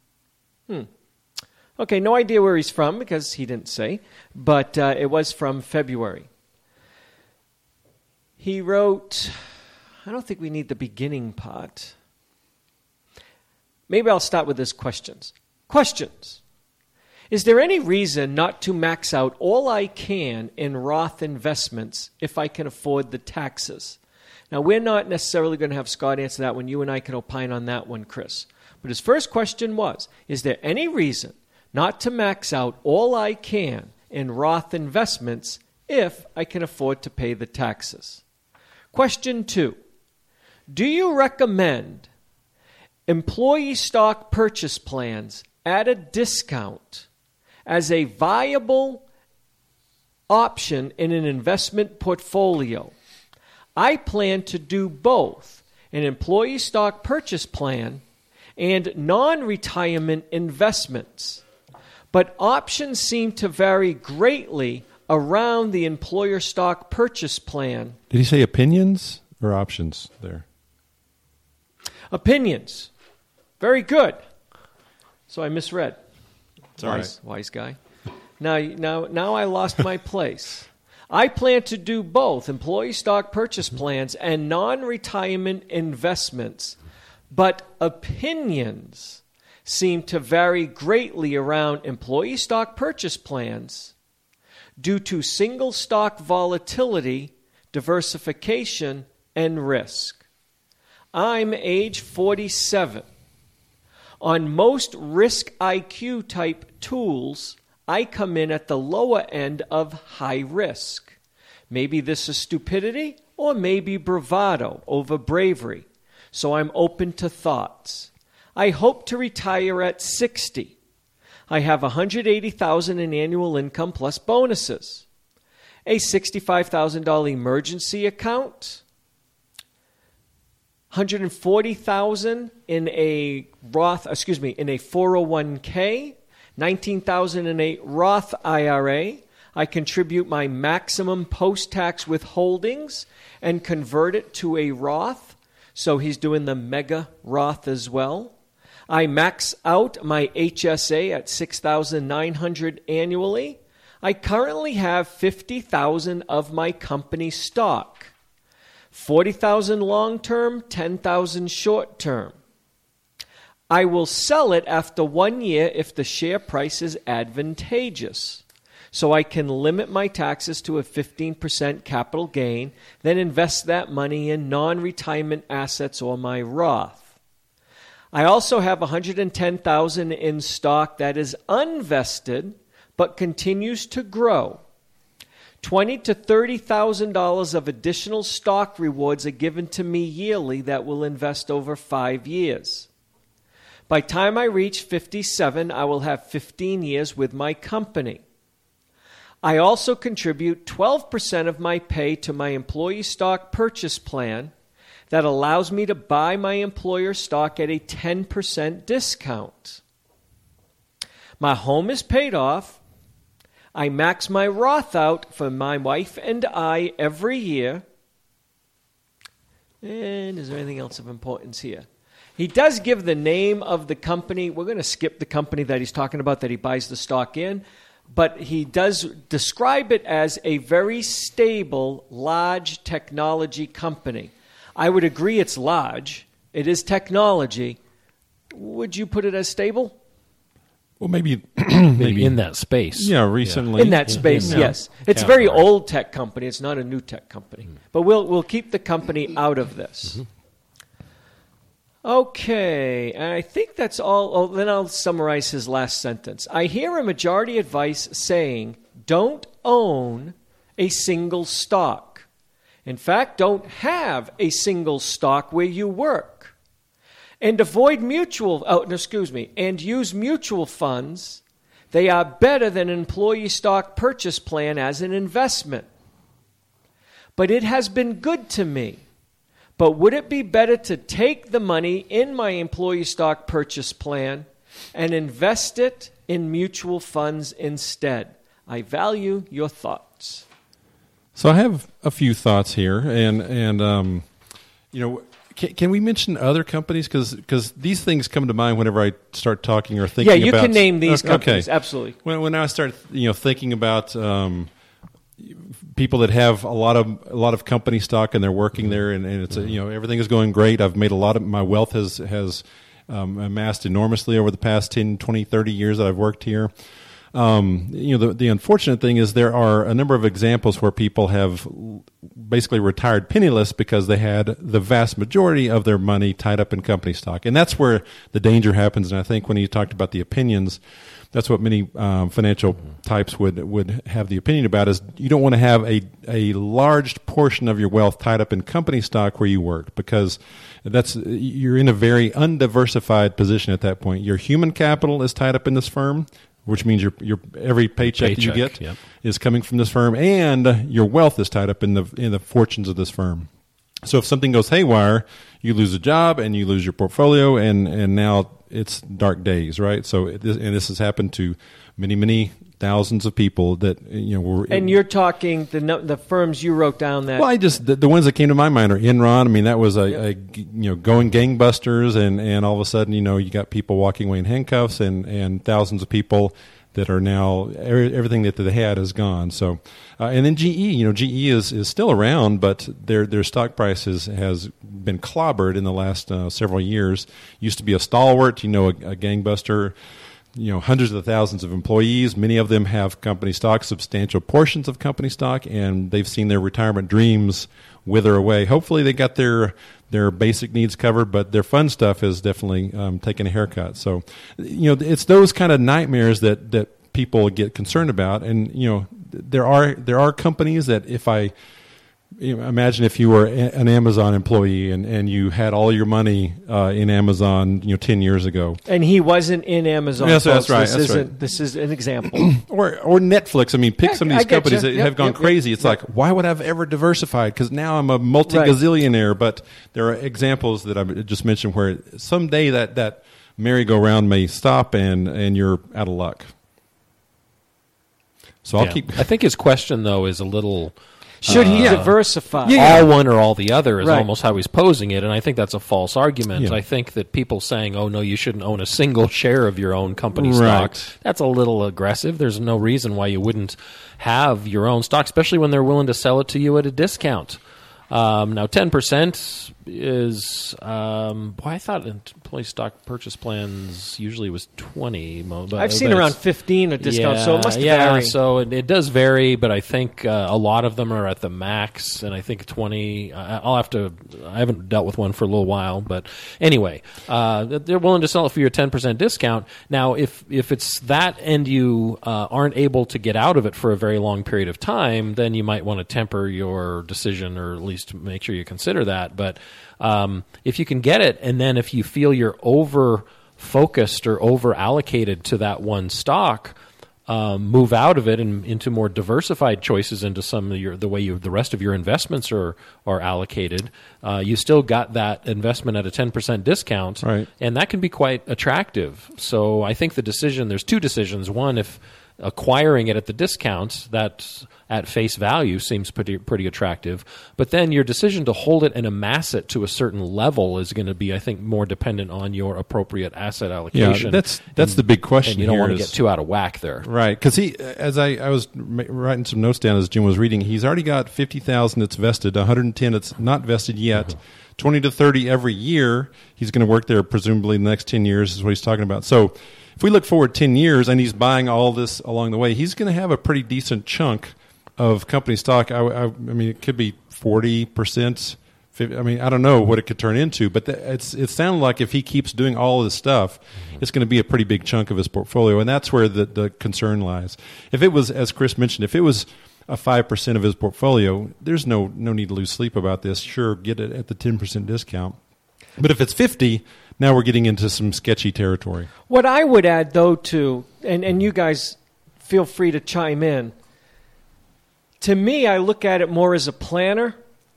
Okay, no idea where he's from because he didn't say, but it was from February. He wrote, I don't think we need the beginning part. Maybe I'll start with this questions. Questions. Is there any reason not to max out all I can in Roth investments if I can afford the taxes? Now, we're not necessarily going to have Scott answer that one. You and I can opine on that one, Chris. But his first question was, is there any reason not to max out all I can in Roth investments if I can afford to pay the taxes? Question 2, do you recommend employee stock purchase plans at a discount as a viable option in an investment portfolio? I plan to do both an employee stock purchase plan and non-retirement investments, but options seem to vary greatly around the employer stock purchase plan. Did he say opinions or options there? Opinions. Very good. So I misread. It's all right. Wise guy. Now I lost my place. I plan to do both employee stock purchase plans and non-retirement investments, but opinions seem to vary greatly around employee stock purchase plans due to single stock volatility, diversification, and risk. I'm age 47. On most risk IQ type tools, I come in at the lower end of high risk. Maybe this is stupidity or maybe bravado over bravery. So I'm open to thoughts. I hope to retire at 60. I have $180,000 in annual income plus bonuses. A $65,000 emergency account. $140,000 in a in a 401k. $19,000 in a Roth IRA. I contribute my maximum post-tax withholdings and convert it to a Roth. So he's doing the mega Roth as well. I max out my HSA at $6,900 annually. I currently have $50,000 of my company stock. $40,000 long-term, $10,000 short-term. I will sell it after 1 year if the share price is advantageous. So I can limit my taxes to a 15% capital gain, then invest that money in non-retirement assets or my Roth. I also have $110,000 in stock that is unvested but continues to grow. $20,000 to $30,000 of additional stock rewards are given to me yearly that will invest over 5 years. By the time I reach 57, I will have 15 years with my company. I also contribute 12% of my pay to my employee stock purchase plan that allows me to buy my employer stock at a 10% discount. My home is paid off. I max my Roth out for my wife and I every year. And is there anything else of importance here? He does give the name of the company. We're going to skip the company that he's talking about that he buys the stock in. But he does describe it as a very stable, large technology company. I would agree it's large. It is technology. Would you put it as stable? Well, maybe in that space. Yeah, recently. In that space, yes. It's a very old tech company. It's not a new tech company. But we'll keep the company out of this. Okay, and I think that's all. Oh, then I'll summarize his last sentence. I hear a majority advice saying, don't own a single stock. In fact, don't have a single stock where you work. And and use mutual funds. They are better than an employee stock purchase plan as an investment. But it has been good to me. But would it be better to take the money in my employee stock purchase plan and invest it in mutual funds instead? I value your thoughts. So I have a few thoughts here, and can we mention other companies? Because these things come to mind whenever I start talking or thinking about... Yeah, you can name these companies, okay. Absolutely. When I start thinking about people that have a lot of company stock and they're working there, and it's everything is going great. I've made a lot of my wealth has amassed enormously over the past 10, 20, 30 years that I've worked here. The unfortunate thing is there are a number of examples where people have basically retired penniless because they had the vast majority of their money tied up in company stock. And that's where the danger happens. And I think when you talked about the opinions, that's what many financial types would have the opinion about, is you don't want to have a large portion of your wealth tied up in company stock where you work, because you're in a very undiversified position at that point. Your human capital is tied up in this firm, which means your every paycheck that you get is coming from this firm, and your wealth is tied up in the fortunes of this firm. So if something goes haywire, you lose a job and you lose your portfolio, and now it's dark days, right? So this has happened to many thousands of people that were. And you're talking the firms you wrote down that. Well, the ones that came to my mind are Enron. I mean, that was going gangbusters, and all of a sudden you got people walking away in handcuffs, and thousands of people that are now everything that they had is gone. So, and then GE, GE is still around, but their stock price has been clobbered in the last several years. Used to be a stalwart, a gangbuster. Hundreds of thousands of employees. Many of them have company stock, substantial portions of company stock, and they've seen their retirement dreams wither away. Hopefully they got their basic needs covered, but their fun stuff is definitely taking a haircut. So, it's those kind of nightmares that people get concerned about. And, there are companies that imagine if you were an Amazon employee and you had all your money in Amazon 10 years ago. And he wasn't in Amazon. Yes, that's right. This is an example. or Netflix. I mean, pick some of these companies that have gone crazy. It's like, why would I have ever diversified? Because now I'm a multi-gazillionaire. Right. But there are examples that I just mentioned where someday that merry-go-round may stop and you're out of luck. So I think his question, though, is a little... Should he diversify? All one or all the other is almost how he's posing it, and I think that's a false argument. Yeah. I think that people saying, oh, no, you shouldn't own a single share of your own company stock, that's a little aggressive. There's no reason why you wouldn't have your own stock, especially when they're willing to sell it to you at a discount. Now, 10% is, I thought employee stock purchase plans usually was 20. I've seen around 15 a discount, so it must vary. So it does vary, but I think a lot of them are at the max, and I think 20, I haven't dealt with one for a little while, but anyway, they're willing to sell it for your 10% discount. Now, if it's that and you aren't able to get out of it for a very long period of time, then you might want to temper your decision, or at least make sure you consider that. But if you can get it, and then if you feel you're over-focused or over-allocated to that one stock, move out of it and into more diversified choices into some of the rest of your investments are allocated. You still got that investment at a 10% discount, right, and that can be quite attractive. So I think there's two decisions. One, if acquiring it at the discount, that at face value seems pretty attractive. But then your decision to hold it and amass it to a certain level is going to be, I think, more dependent on your appropriate asset allocation. Yeah, that's the big question. And you don't want to get too out of whack there, right? Because as I was writing some notes down as Jim was reading, he's already got 50,000 that's vested, 110 that's not vested yet. 20 to 30 every year. He's going to work there presumably the next 10 years is what he's talking about. So if we look forward 10 years and he's buying all this along the way, he's going to have a pretty decent chunk of company stock. I mean, it could be 40%. I mean, I don't know what it could turn into, but it sounds like if he keeps doing all of this stuff, it's going to be a pretty big chunk of his portfolio, and that's where the concern lies. If it was, as Chris mentioned, if it was a 5% of his portfolio, there's no need to lose sleep about this. Sure, get it at the 10% discount. But if it's 50, now we're getting into some sketchy territory. What I would add, though, too, and you guys feel free to chime in, to me, I look at it more as a planner,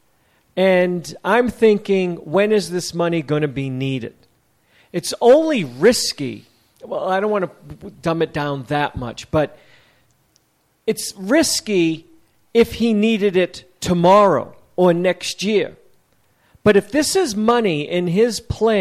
and I'm thinking, when is this money going to be needed? It's only risky. Well, I don't want to dumb it down that much, but it's risky if he needed it tomorrow or next year. But if this is money in his plan,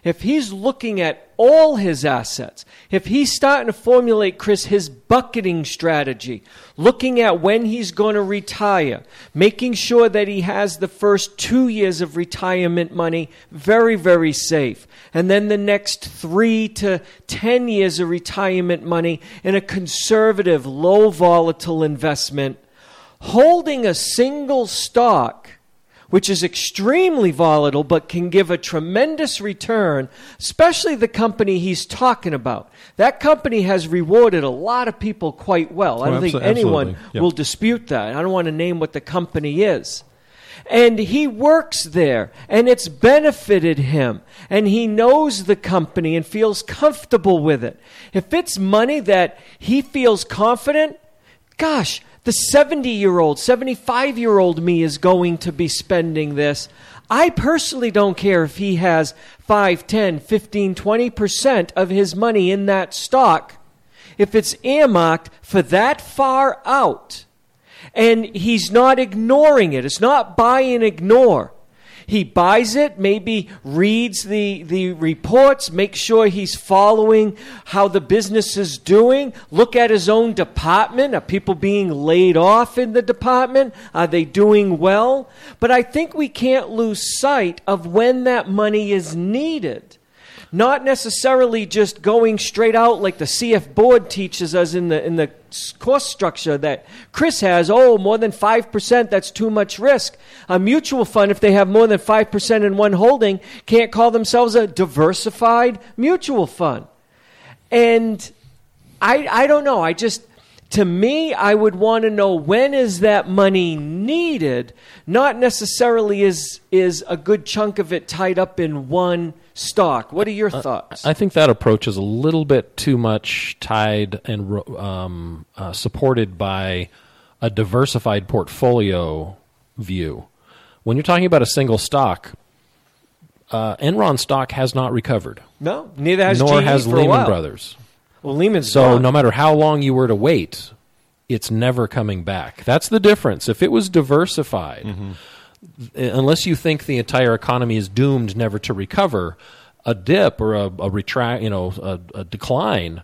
if he's looking at all his assets, if he's starting to formulate, Chris, his bucketing strategy, looking at when he's going to retire, making sure that he has the first 2 years of retirement money very, very safe, and then the next 3 to 10 years of retirement money in a conservative, low volatile investment, holding a single stock, which is extremely volatile but can give a tremendous return, especially the company he's talking about. That company has rewarded a lot of people quite well. I don't think anyone will dispute that. I don't want to name what the company is. And he works there, and it's benefited him, and he knows the company and feels comfortable with it. If it's money that he feels confident, gosh, the 70-year-old, 75-year-old me is going to be spending this. I personally don't care if he has 5, 10, 15, 20% of his money in that stock. If it's earmarked for that far out, and he's not ignoring it. It's not buy and ignore. He buys it, maybe reads the reports, make sure he's following how the business is doing, look at his own department. Are people being laid off in the department? Are they doing well? But I think we can't lose sight of when that money is needed. Not necessarily just going straight out like the CF board teaches us in the course structure that Chris has. Oh, more than 5%, that's too much risk. A mutual fund, if they have more than 5% in one holding, can't call themselves a diversified mutual fund. And I don't know. To me, I would want to know, when is that money needed? Not necessarily is a good chunk of it tied up in one stock. What are your thoughts? I think that approach is a little bit too much tied and supported by a diversified portfolio view. When you're talking about a single stock, Enron stock has not recovered. No, neither has nor GE has for Lehman a while. Brothers. Well, Lehman's so gone. No matter how long you were to wait, it's never coming back. That's the difference. If it was diversified, unless you think the entire economy is doomed never to recover, a dip or a decline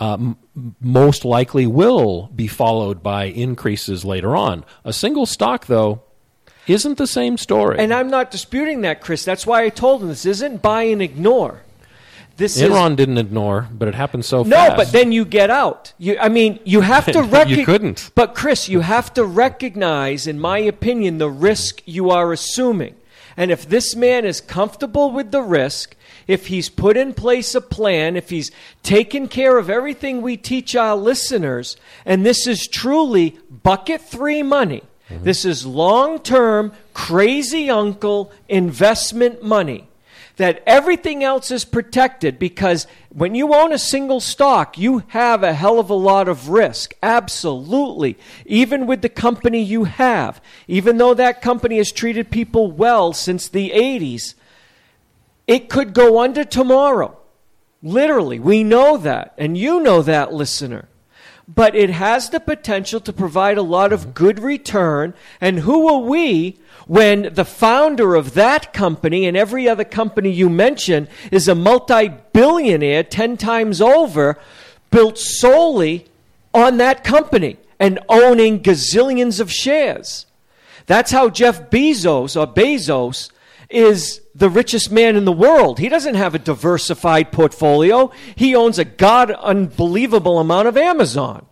most likely will be followed by increases later on. A single stock, though, isn't the same story. And I'm not disputing that, Chris. That's why I told him this isn't buy and ignore. Enron didn't ignore, but it happened so fast. No, but then you get out. You have to recognize. You couldn't. But Chris, you have to recognize, in my opinion, the risk you are assuming. And if this man is comfortable with the risk, if he's put in place a plan, if he's taken care of everything we teach our listeners, and this is truly bucket 3 money, this is long-term, crazy uncle investment money, that everything else is protected, because when you own a single stock, you have a hell of a lot of risk. Absolutely. Even with the company you have, even though that company has treated people well since the 80s, it could go under tomorrow. Literally. We know that. And you know that, listener. But it has the potential to provide a lot of good return. And who are we when the founder of that company and every other company you mention is a multi-billionaire 10 times over, built solely on that company and owning gazillions of shares? That's how Jeff Bezos is the richest man in the world. He doesn't have a diversified portfolio. He owns a unbelievable amount of Amazon.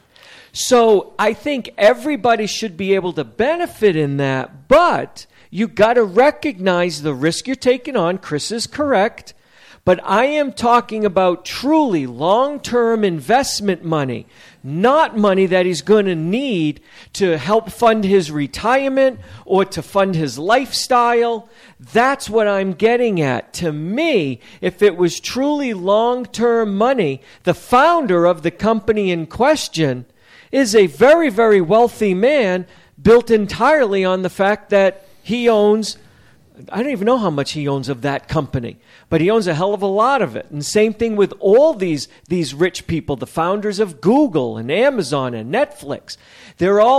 So I think everybody should be able to benefit in that, but you got to recognize the risk you're taking on. Chris is correct. But I am talking about truly long-term investment money, not money that he's going to need to help fund his retirement or to fund his lifestyle. That's what I'm getting at. To me, if it was truly long-term money, the founder of the company in question is a very, very wealthy man built entirely on the fact that he owns, I don't even know how much he owns of that company, but he owns a hell of a lot of it. And same thing with all these rich people, the founders of Google and Amazon and Netflix. They're all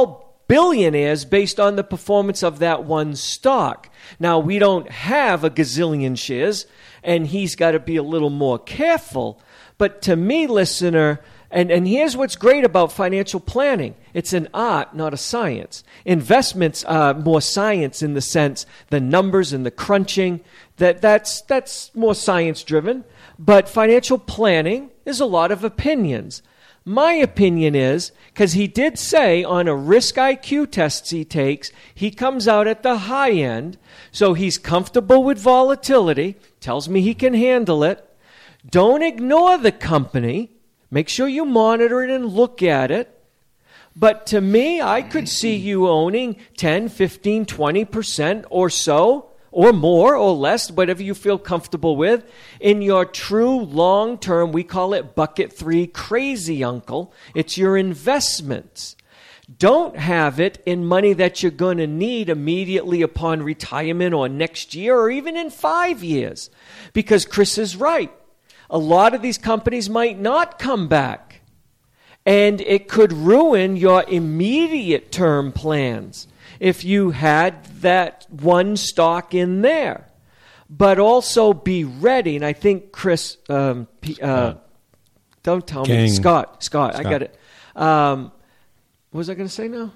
billionaires based on the performance of that one stock. Now, we don't have a gazillion shares, and he's got to be a little more careful. But to me, listener, and here's what's great about financial planning. It's an art, not a science. Investments are more science in the sense the numbers and the crunching, that's more science-driven. But financial planning is a lot of opinions. My opinion is, because he did say on a risk IQ test he takes, he comes out at the high end, so he's comfortable with volatility, tells me he can handle it. Don't ignore the company. Make sure you monitor it and look at it. But to me, I could see you owning 10, 15, 20% or so, or more or less, whatever you feel comfortable with, in your true long-term, we call it bucket 3 crazy uncle. It's your investments. Don't have it in money that you're going to need immediately upon retirement or next year or even in 5 years. Because Chris is right. A lot of these companies might not come back. And it could ruin your immediate term plans if you had that one stock in there. But also be ready. And I think Chris, don't tell me. Scott, I got it. What was I going to say now?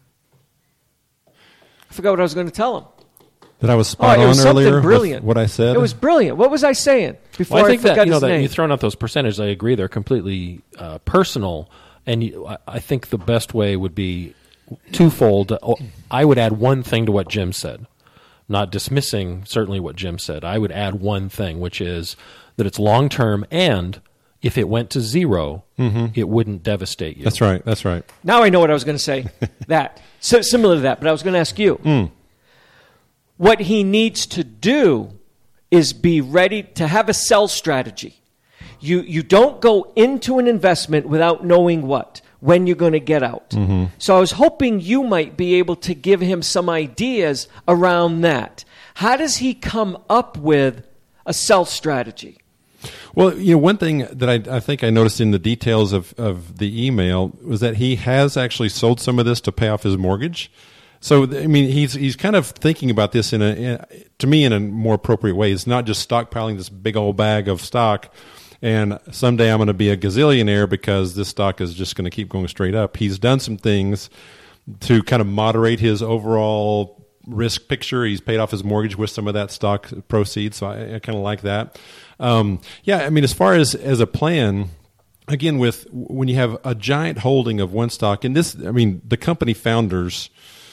I forgot what I was going to tell him. That I was spot on earlier with what I said? It was brilliant. What was I saying before I think forgot his that name? you've thrown out those percentages. I agree. They're completely personal. And I think the best way would be twofold. I would add one thing to what Jim said, not dismissing certainly what Jim said. I would add one thing, which is that it's long-term, and if it went to zero, it wouldn't devastate you. That's right. Now I know what I was going to say. So similar to that, but I was going to ask you. What he needs to do is be ready to have a sell strategy. You don't go into an investment without knowing when you're going to get out. So I was hoping you might be able to give him some ideas around that. How does he come up with a sell strategy? Well, one thing that I think I noticed in the details of the email was that he has actually sold some of this to pay off his mortgage. So, I mean, he's kind of thinking about this to me in a more appropriate way. It's not just stockpiling this big old bag of stock and someday I'm going to be a gazillionaire because this stock is just going to keep going straight up. He's done some things to kind of moderate his overall risk picture. He's paid off his mortgage with some of that stock proceeds, so I kind of like that. Yeah, I mean, as far as a plan, again, when you have a giant holding of one stock, and this, I mean, the company founders,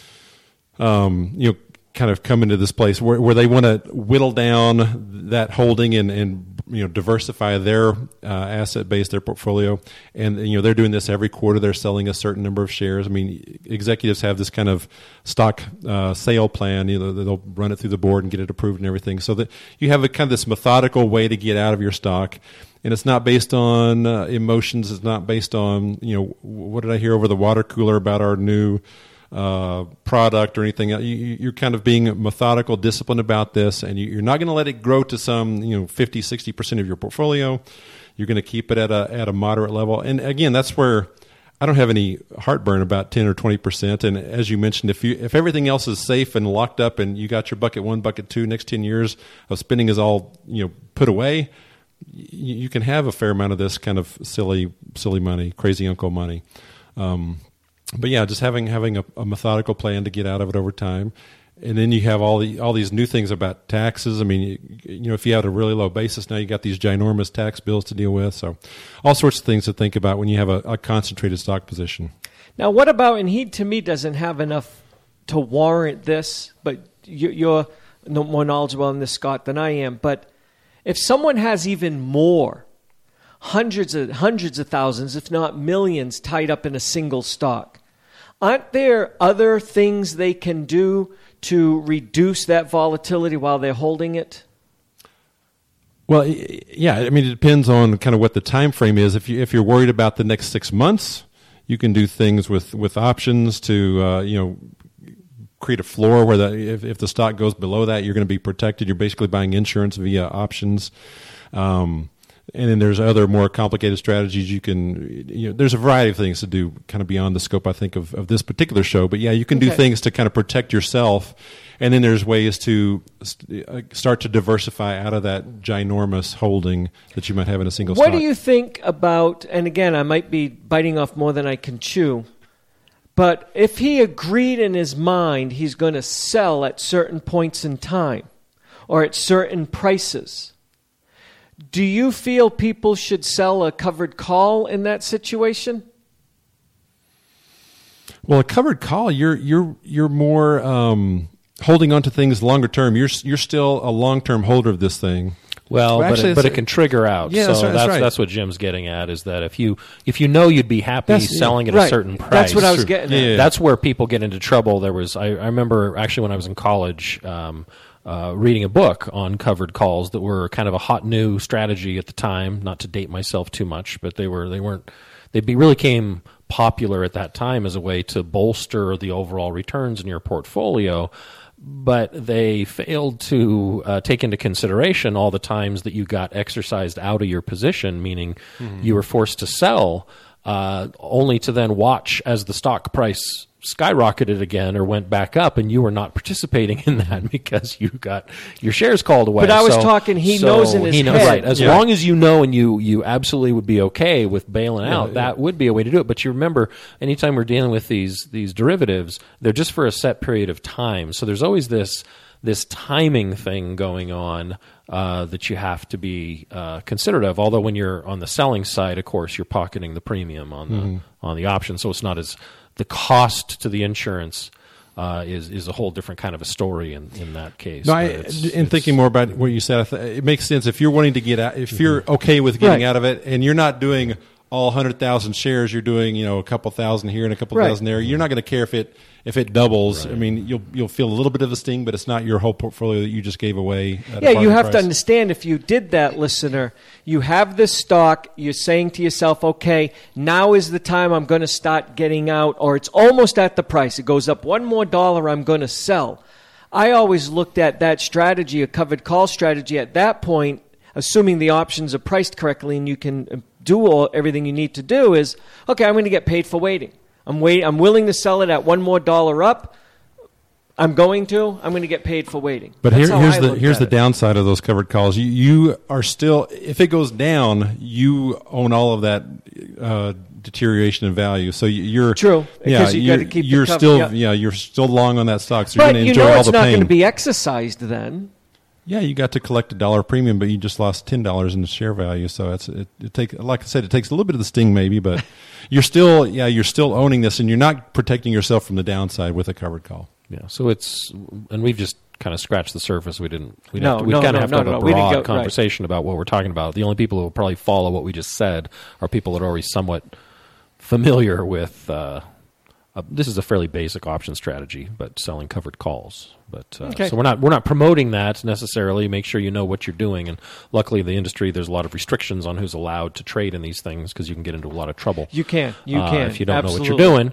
kind of come into this place where they want to whittle down that holding and diversify their asset base, their portfolio, and they're doing this every quarter. They're selling a certain number of shares. I mean, executives have this kind of stock sale plan. They'll run it through the board and get it approved and everything, so that you have a kind of this methodical way to get out of your stock. And it's not based on emotions. It's not based on what did I hear over the water cooler about our new product or anything. You're kind of being methodical, disciplined about this, and you're not going to let it grow to some 50-60% of your portfolio. You're going to keep it at a moderate level. And again, that's where I don't have any heartburn about 10 or 20%. And as you mentioned, if everything else is safe and locked up, and you got your bucket 1, bucket 2, next 10 years of spending is all put away, you can have a fair amount of this kind of silly money, crazy uncle money. But yeah, just having a methodical plan to get out of it over time, and then you have all these new things about taxes. I mean, if you had a really low basis, now you got these ginormous tax bills to deal with. So, all sorts of things to think about when you have a concentrated stock position. Now, what about? And he to me doesn't have enough to warrant this, but you're more knowledgeable in this, Scott, than I am. But if someone has even more, hundreds of thousands, if not millions, tied up in a single stock, aren't there other things they can do to reduce that volatility while they're holding it? Well, yeah. I mean, it depends on kind of what the time frame is. If you're worried about the next 6 months, you can do things with options to create a floor where if the stock goes below that, you're going to be protected. You're basically buying insurance via options. And then there's other more complicated strategies you can, there's a variety of things to do kind of beyond the scope, I think, of this particular show. But yeah, you can do things to kind of protect yourself. And then there's ways to start to diversify out of that ginormous holding that you might have in a single stock. What do you think about, and again, I might be biting off more than I can chew, but if he agreed in his mind he's going to sell at certain points in time or at certain prices, do you feel people should sell a covered call in that situation? Well, a covered call, you're more holding on to things longer term. You're still a long-term holder of this thing. Well, but it can trigger out. Yeah, so that's what Jim's getting at, is that if you know you'd be happy selling at a certain price. That's what I was getting at. Yeah. That's where people get into trouble. I remember actually when I was in college reading a book on covered calls that were kind of a hot new strategy at the time, not to date myself too much, but they really came popular at that time as a way to bolster the overall returns in your portfolio. But they failed to take into consideration all the times that you got exercised out of your position, meaning you were forced to sell, only to then watch as the stock price skyrocketed again or went back up, and you were not participating in that because you got your shares called away. But I was talking, he knows in his head. Right. As long as you know and you absolutely would be okay with bailing out, that would be a way to do it. But you remember, anytime we're dealing with these derivatives, they're just for a set period of time. So there's always this timing thing going on that you have to be considerate of. Although when you're on the selling side, of course, you're pocketing the premium on the option, so it's not as the cost to the insurance is a whole different kind of a story in that case. No, in thinking more about what you said, it makes sense. If you're wanting to get out, if you're okay with getting out of it, and you're not doing all 100,000 shares, you're doing a couple thousand here and a couple thousand there. You're not going to care if it doubles. Right. I mean, you'll feel a little bit of a sting, but it's not your whole portfolio that you just gave away. You have to understand, if you did that, listener, you have this stock, you're saying to yourself, okay, now is the time I'm going to start getting out, or it's almost at the price. It goes up $1 more, I'm going to sell. I always looked at that strategy, a covered call strategy, at that point, assuming the options are priced correctly and you can do everything you need to do, is, okay, I'm going to get paid for waiting. I'm willing to sell it at $1 more up. I'm going to get paid for waiting. But here's the downside of those covered calls. You are still, if it goes down, you own all of that deterioration in value. So you're true. Because you got to keep you're still you're still long on that stock. So but you're going to enjoy all the pain. It's not going to be exercised then. Yeah, you got to collect $1 premium, but you just lost $10 in the share value. So it takes, like I said, it takes a little bit of the sting maybe, but you're still owning this, and you're not protecting yourself from the downside with a covered call. Yeah. So and we've just kind of scratched the surface. We kind of have to have a broad conversation about what we're talking about. The only people who will probably follow what we just said are people that are already somewhat familiar with. This is a fairly basic option strategy, but selling covered calls. But so we're not promoting that necessarily. Make sure you know what you're doing. And luckily, in the industry, there's a lot of restrictions on who's allowed to trade in these things, because you can get into a lot of trouble. You can if you don't know what you're doing.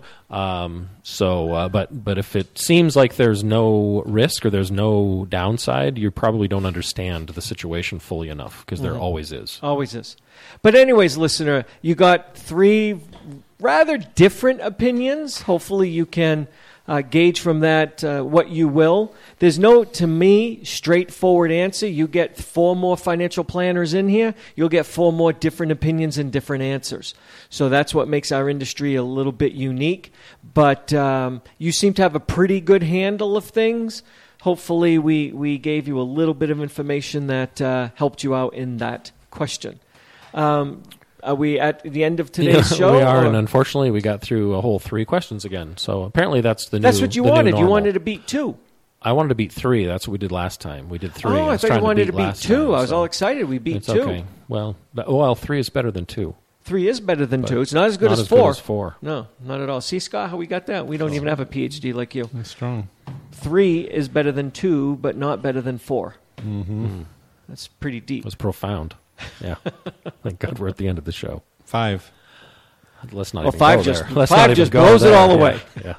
But if it seems like there's no risk or there's no downside, you probably don't understand the situation fully enough, because there always is. Always is. But anyways, listener, you got 3 rather different opinions. Hopefully you can gauge from that what you will. There's no, to me, straightforward answer. You get 4 more financial planners in here, you'll get 4 more different opinions and different answers. So that's what makes our industry a little bit unique. But you seem to have a pretty good handle of things. Hopefully we gave you a little bit of information that helped you out in that question. Are we at the end of today's show? We are, and unfortunately, we got through a whole 3 questions again. So apparently that's the new. That's what you wanted. You wanted to beat 2. I wanted to beat 3. That's what we did last time. We did 3. Oh, I thought you wanted to beat 2. I was all excited. We beat 2. Okay. Well, 3 is better than 2. 3 is better than 2. It's not as good as 4. No, not at all. See, Scott, how we got that? We don't even have a PhD like you. That's strong. 3 is better than 2, but not better than 4. Mm-hmm. That's pretty deep. That's profound. Yeah. Thank God we're at the end of the show. 5. Let's not even 5 go just, there. Let's 5 not even just go blows there. it all away. Yeah.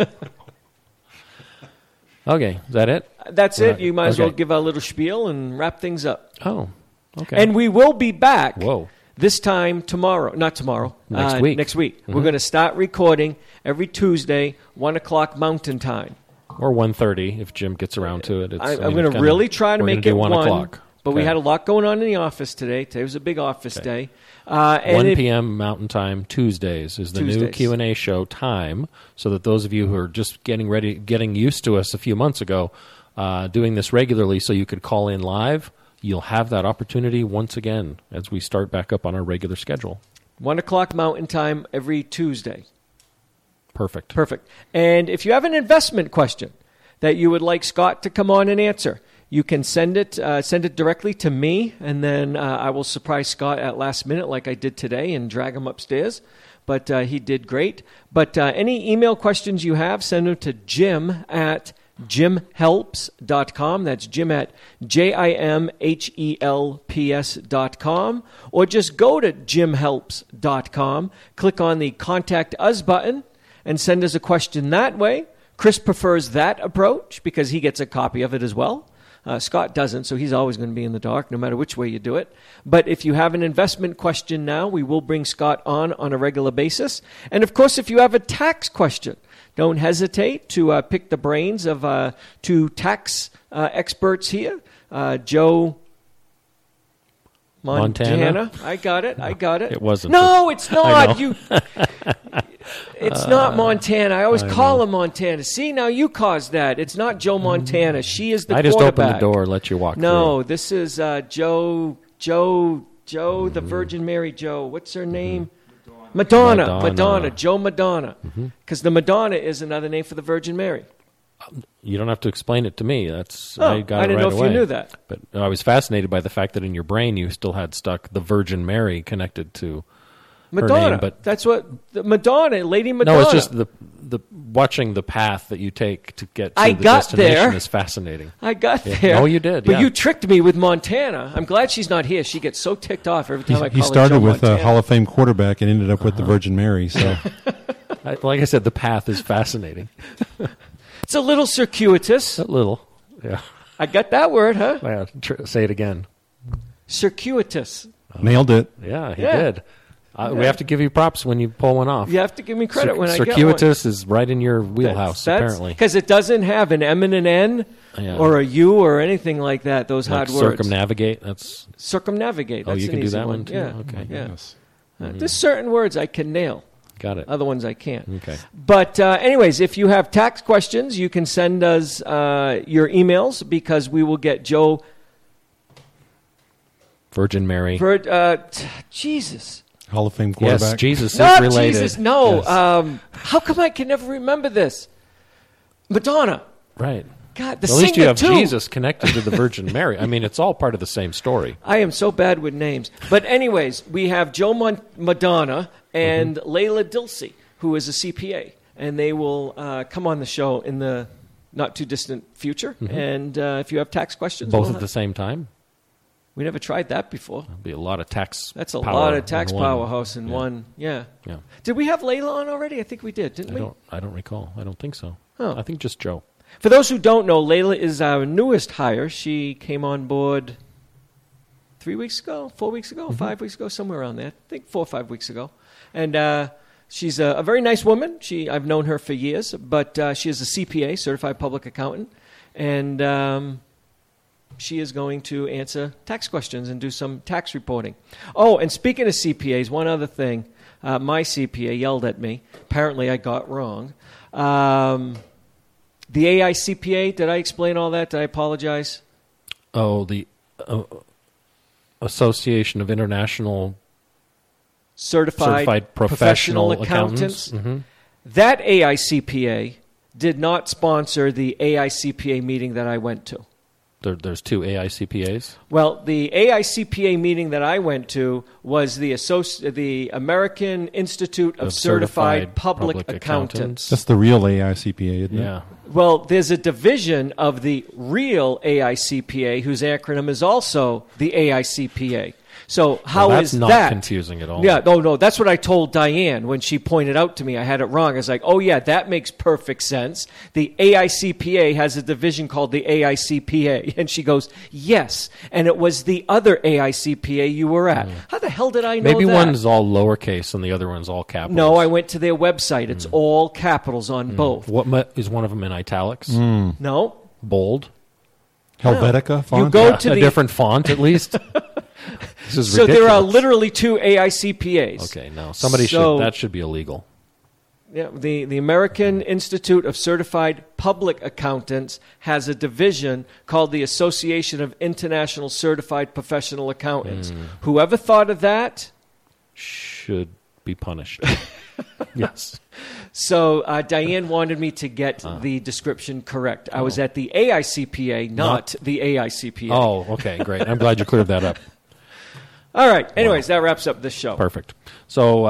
Okay, is that it? That's it. You might as well give a little spiel and wrap things up. Oh, okay. And we will be back. Whoa. this time tomorrow. Not tomorrow. Next week. Next week. We're going to start recording every Tuesday, 1 o'clock Mountain Time. Or 1:30 if Jim gets around to it. I'm going to really try to make it 1 o'clock. But Okay. we had a lot going on in the office today. Today was a big office day. 1 p.m. Mountain Time Tuesdays is the new Tuesdays. Q&A show time, so that those of you who are just getting used to us a few months ago, doing this regularly so you could call in live, you'll have that opportunity once again as we start back up on our regular schedule. 1 o'clock Mountain Time every Tuesday. Perfect. And if you have an investment question that you would like Scott to come on and answer, you can send it directly to me, and then I will surprise Scott at last minute like I did today and drag him upstairs. But he did great. But any email questions you have, send them to Jim at jimhelps.com. That's Jim at JIMHELPS.com. Or just go to jimhelps.com, click on the Contact Us button, and send us a question that way. Chris prefers that approach because he gets a copy of it as well. Scott doesn't, so he's always going to be in the dark no matter which way you do it. But if you have an investment question now, we will bring Scott on a regular basis. And, of course, if you have a tax question, don't hesitate to pick the brains of two tax experts here, Joe Montana. I got it. It wasn't. No, it's not. I know. It's not Montana. I always call him Montana. See, now you caused that. It's not Joe Montana. She is the I just quarterback. opened the door, let you walk No, through. this is Joe, the Virgin Mary Joe. What's her name? Madonna. Joe Madonna. Because the Madonna is another name for the Virgin Mary. You don't have to explain it to me. I got I it didn't right know if away. you knew that. But I was fascinated by the fact that in your brain you still had stuck the Virgin Mary connected to Madonna. her name. But that's what Madonna, Lady Madonna. no, it's just the watching the path that you take to get to I the got destination there. is fascinating. I got Yeah. there. Oh, you did, But yeah. you tricked me with Montana. I'm glad she's not here. She gets so ticked off every time I call He her started Joe with a Montana. Hall of Fame quarterback and ended up with the Virgin Mary. So Like I said, the path is fascinating. It's a little circuitous. A little, yeah. I got that word, huh? Well, say it again. Circuitous. nailed it. Yeah, he Yeah. did. We have to give you props when you pull one off. You have to give me credit when I get one. Circuitous is right in your wheelhouse, apparently. Because it doesn't have an M and an N Yeah. or a U or anything like that, those Like hard words. circumnavigate. That's Circumnavigate. That's you an can do easy that one too? Yeah. Okay. Yeah. Yes. There's certain words I can nail. got it. Other ones I can't. Okay. But anyways, if you have tax questions, you can send us your emails because we will get Joe. Virgin Mary. Jesus. Hall of Fame quarterback. Yes, Jesus is Not related. Jesus. No. Yes. How come I can never remember this? Madonna. Right. God, the At least you singer, have too. Jesus connected to the Virgin Mary. I mean, it's all part of the same story. I am so bad with names. But anyways, we have Joe Madonna and Layla Dilsey, who is a CPA. And they will come on the show in the not-too-distant future. And if you have tax questions... Both we'll at the same time. We never tried that before. That'd be a lot of tax. That's a power lot of tax in one. powerhouse in one. Yeah. Yeah. Did we have Layla on already? I think we did, didn't we? I don't recall. I don't think so. Oh. I think just Joe. For those who don't know, Layla is our newest hire. She came on board 3 weeks ago, 4 weeks ago, 5 weeks ago, somewhere around there. I think 4 or 5 weeks ago. And she's a very nice woman. I've known her for years, but she is a CPA, Certified Public Accountant. And she is going to answer tax questions and do some tax reporting. Oh, and speaking of CPAs, one other thing. My CPA yelled at me. Apparently I got wrong. The AICPA, did I explain all that? Did I apologize? Oh, the Association of International Certified Professional Accountants. Mm-hmm. That AICPA did not sponsor the AICPA meeting that I went to. There's two AICPAs. Well, the AICPA meeting that I went to was the American Institute of Certified Public Accountants. That's the real AICPA, isn't it? Yeah. Well, there's a division of the real AICPA whose acronym is also the AICPA. So how that's is not that confusing at all? Yeah, no, that's what I told Diane when she pointed out to me. I had it wrong. I was like, oh yeah, that makes perfect sense. The AICPA has a division called the AICPA. And she goes, yes, and it was the other AICPA you were at. How the hell did I know Maybe that? one's all lowercase and the other one's all capitals. No, I went to their website. It's all capitals on both. What is one of them in italics? No. Bold? Helvetica font? You go to a the different font, at least? This is So there are ridiculous. literally two AICPAs. Okay, no. Somebody that should be illegal. Yeah, the American Institute of Certified Public Accountants has a division called the Association of International Certified Professional Accountants. Whoever thought of that should be punished. Yes. So Diane wanted me to get the description correct. I was at the AICPA, not the AICPA. Oh, okay, great. I'm glad you cleared that up. All right. Anyways, that wraps up this show. Perfect. So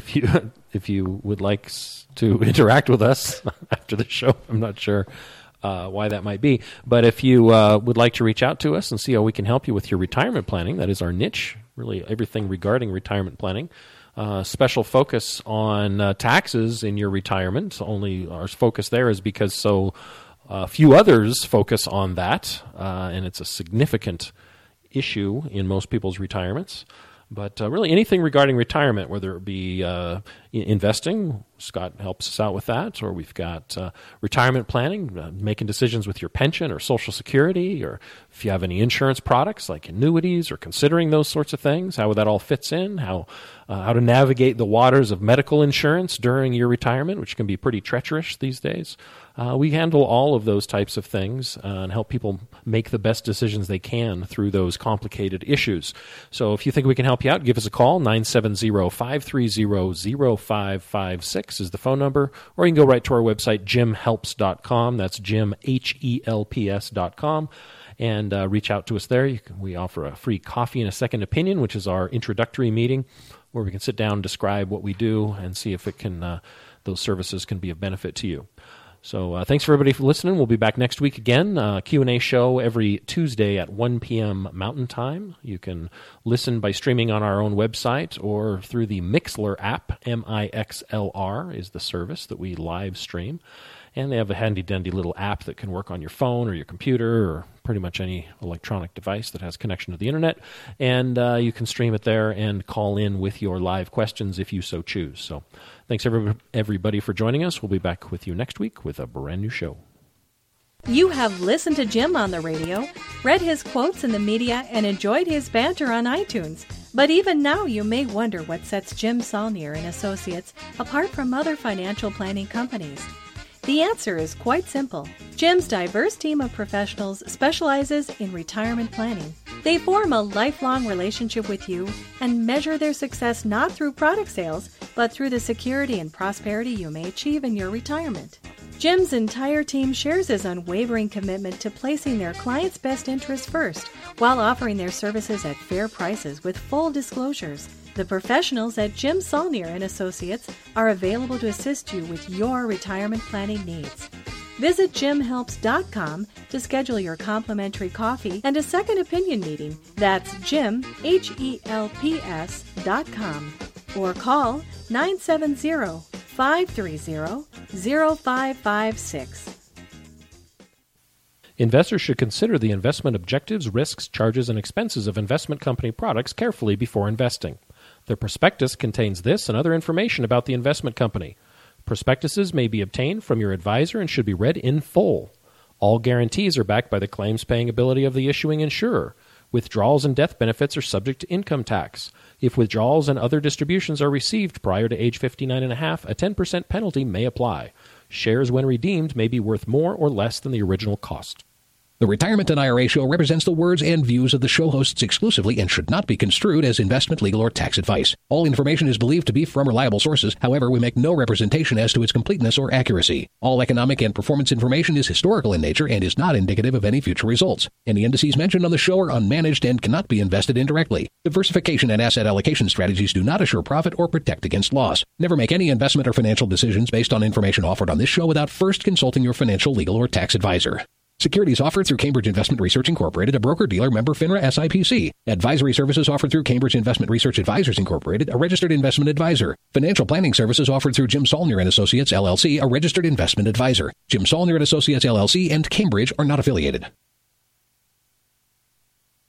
if you would like to interact with us after the show, I'm not sure why that might be, but if you would like to reach out to us and see how we can help you with your retirement planning, that is our niche, really everything regarding retirement planning. Special focus on taxes in your retirement. Only our focus there is because so few others focus on that, and it's a significant issue in most people's retirements. But really anything regarding retirement, whether it be investing, Scott helps us out with that, or we've got retirement planning, making decisions with your pension or Social Security, or if you have any insurance products like annuities or considering those sorts of things, how that all fits in, how to navigate the waters of medical insurance during your retirement, which can be pretty treacherous these days. We handle all of those types of things and help people make the best decisions they can through those complicated issues. So if you think we can help you out, give us a call. 970-530-0556 is the phone number. Or you can go right to our website, jimhelps.com. That's Jim, HELPS.com. And reach out to us there. We offer a free coffee and a second opinion, which is our introductory meeting, where we can sit down and describe what we do and see if it can those services can be of benefit to you. So thanks for everybody for listening. We'll be back next week again. Q&A show every Tuesday at 1 p.m. Mountain Time. You can listen by streaming on our own website or through the Mixlr app. MIXLR is the service that we live stream. And they have a handy-dandy little app that can work on your phone or your computer or pretty much any electronic device that has connection to the internet. And you can stream it there and call in with your live questions if you so choose. So thanks, everybody, for joining us. We'll be back with you next week with a brand new show. You have listened to Jim on the radio, read his quotes in the media, and enjoyed his banter on iTunes. But even now, you may wonder what sets Jim Saulnier and Associates apart from other financial planning companies. The answer is quite simple. Jim's diverse team of professionals specializes in retirement planning. They form a lifelong relationship with you and measure their success not through product sales, but through the security and prosperity you may achieve in your retirement. Jim's entire team shares his unwavering commitment to placing their clients' best interests first, while offering their services at fair prices with full disclosures. The professionals at Jim Saulnier and Associates are available to assist you with your retirement planning needs. Visit jimhelps.com to schedule your complimentary coffee and a second opinion meeting. That's Jim, HELPS.com. Or call 970-530-0556. Investors should consider the investment objectives, risks, charges, and expenses of investment company products carefully before investing. The prospectus contains this and other information about the investment company. Prospectuses may be obtained from your advisor and should be read in full. All guarantees are backed by the claims-paying ability of the issuing insurer. Withdrawals and death benefits are subject to income tax. If withdrawals and other distributions are received prior to age 59.5, a 10% penalty may apply. Shares, when redeemed, may be worth more or less than the original cost. The Retirement and IRA Show represents the words and views of the show hosts exclusively and should not be construed as investment, legal, or tax advice. All information is believed to be from reliable sources. However, we make no representation as to its completeness or accuracy. All economic and performance information is historical in nature and is not indicative of any future results. Any indices mentioned on the show are unmanaged and cannot be invested indirectly. Diversification and asset allocation strategies do not assure profit or protect against loss. Never make any investment or financial decisions based on information offered on this show without first consulting your financial, legal, or tax advisor. Securities offered through Cambridge Investment Research Incorporated, a broker-dealer member FINRA SIPC. Advisory services offered through Cambridge Investment Research Advisors Incorporated, a registered investment advisor. Financial planning services offered through Jim Saulnier & Associates, LLC, a registered investment advisor. Jim Saulnier & Associates, LLC, and Cambridge are not affiliated.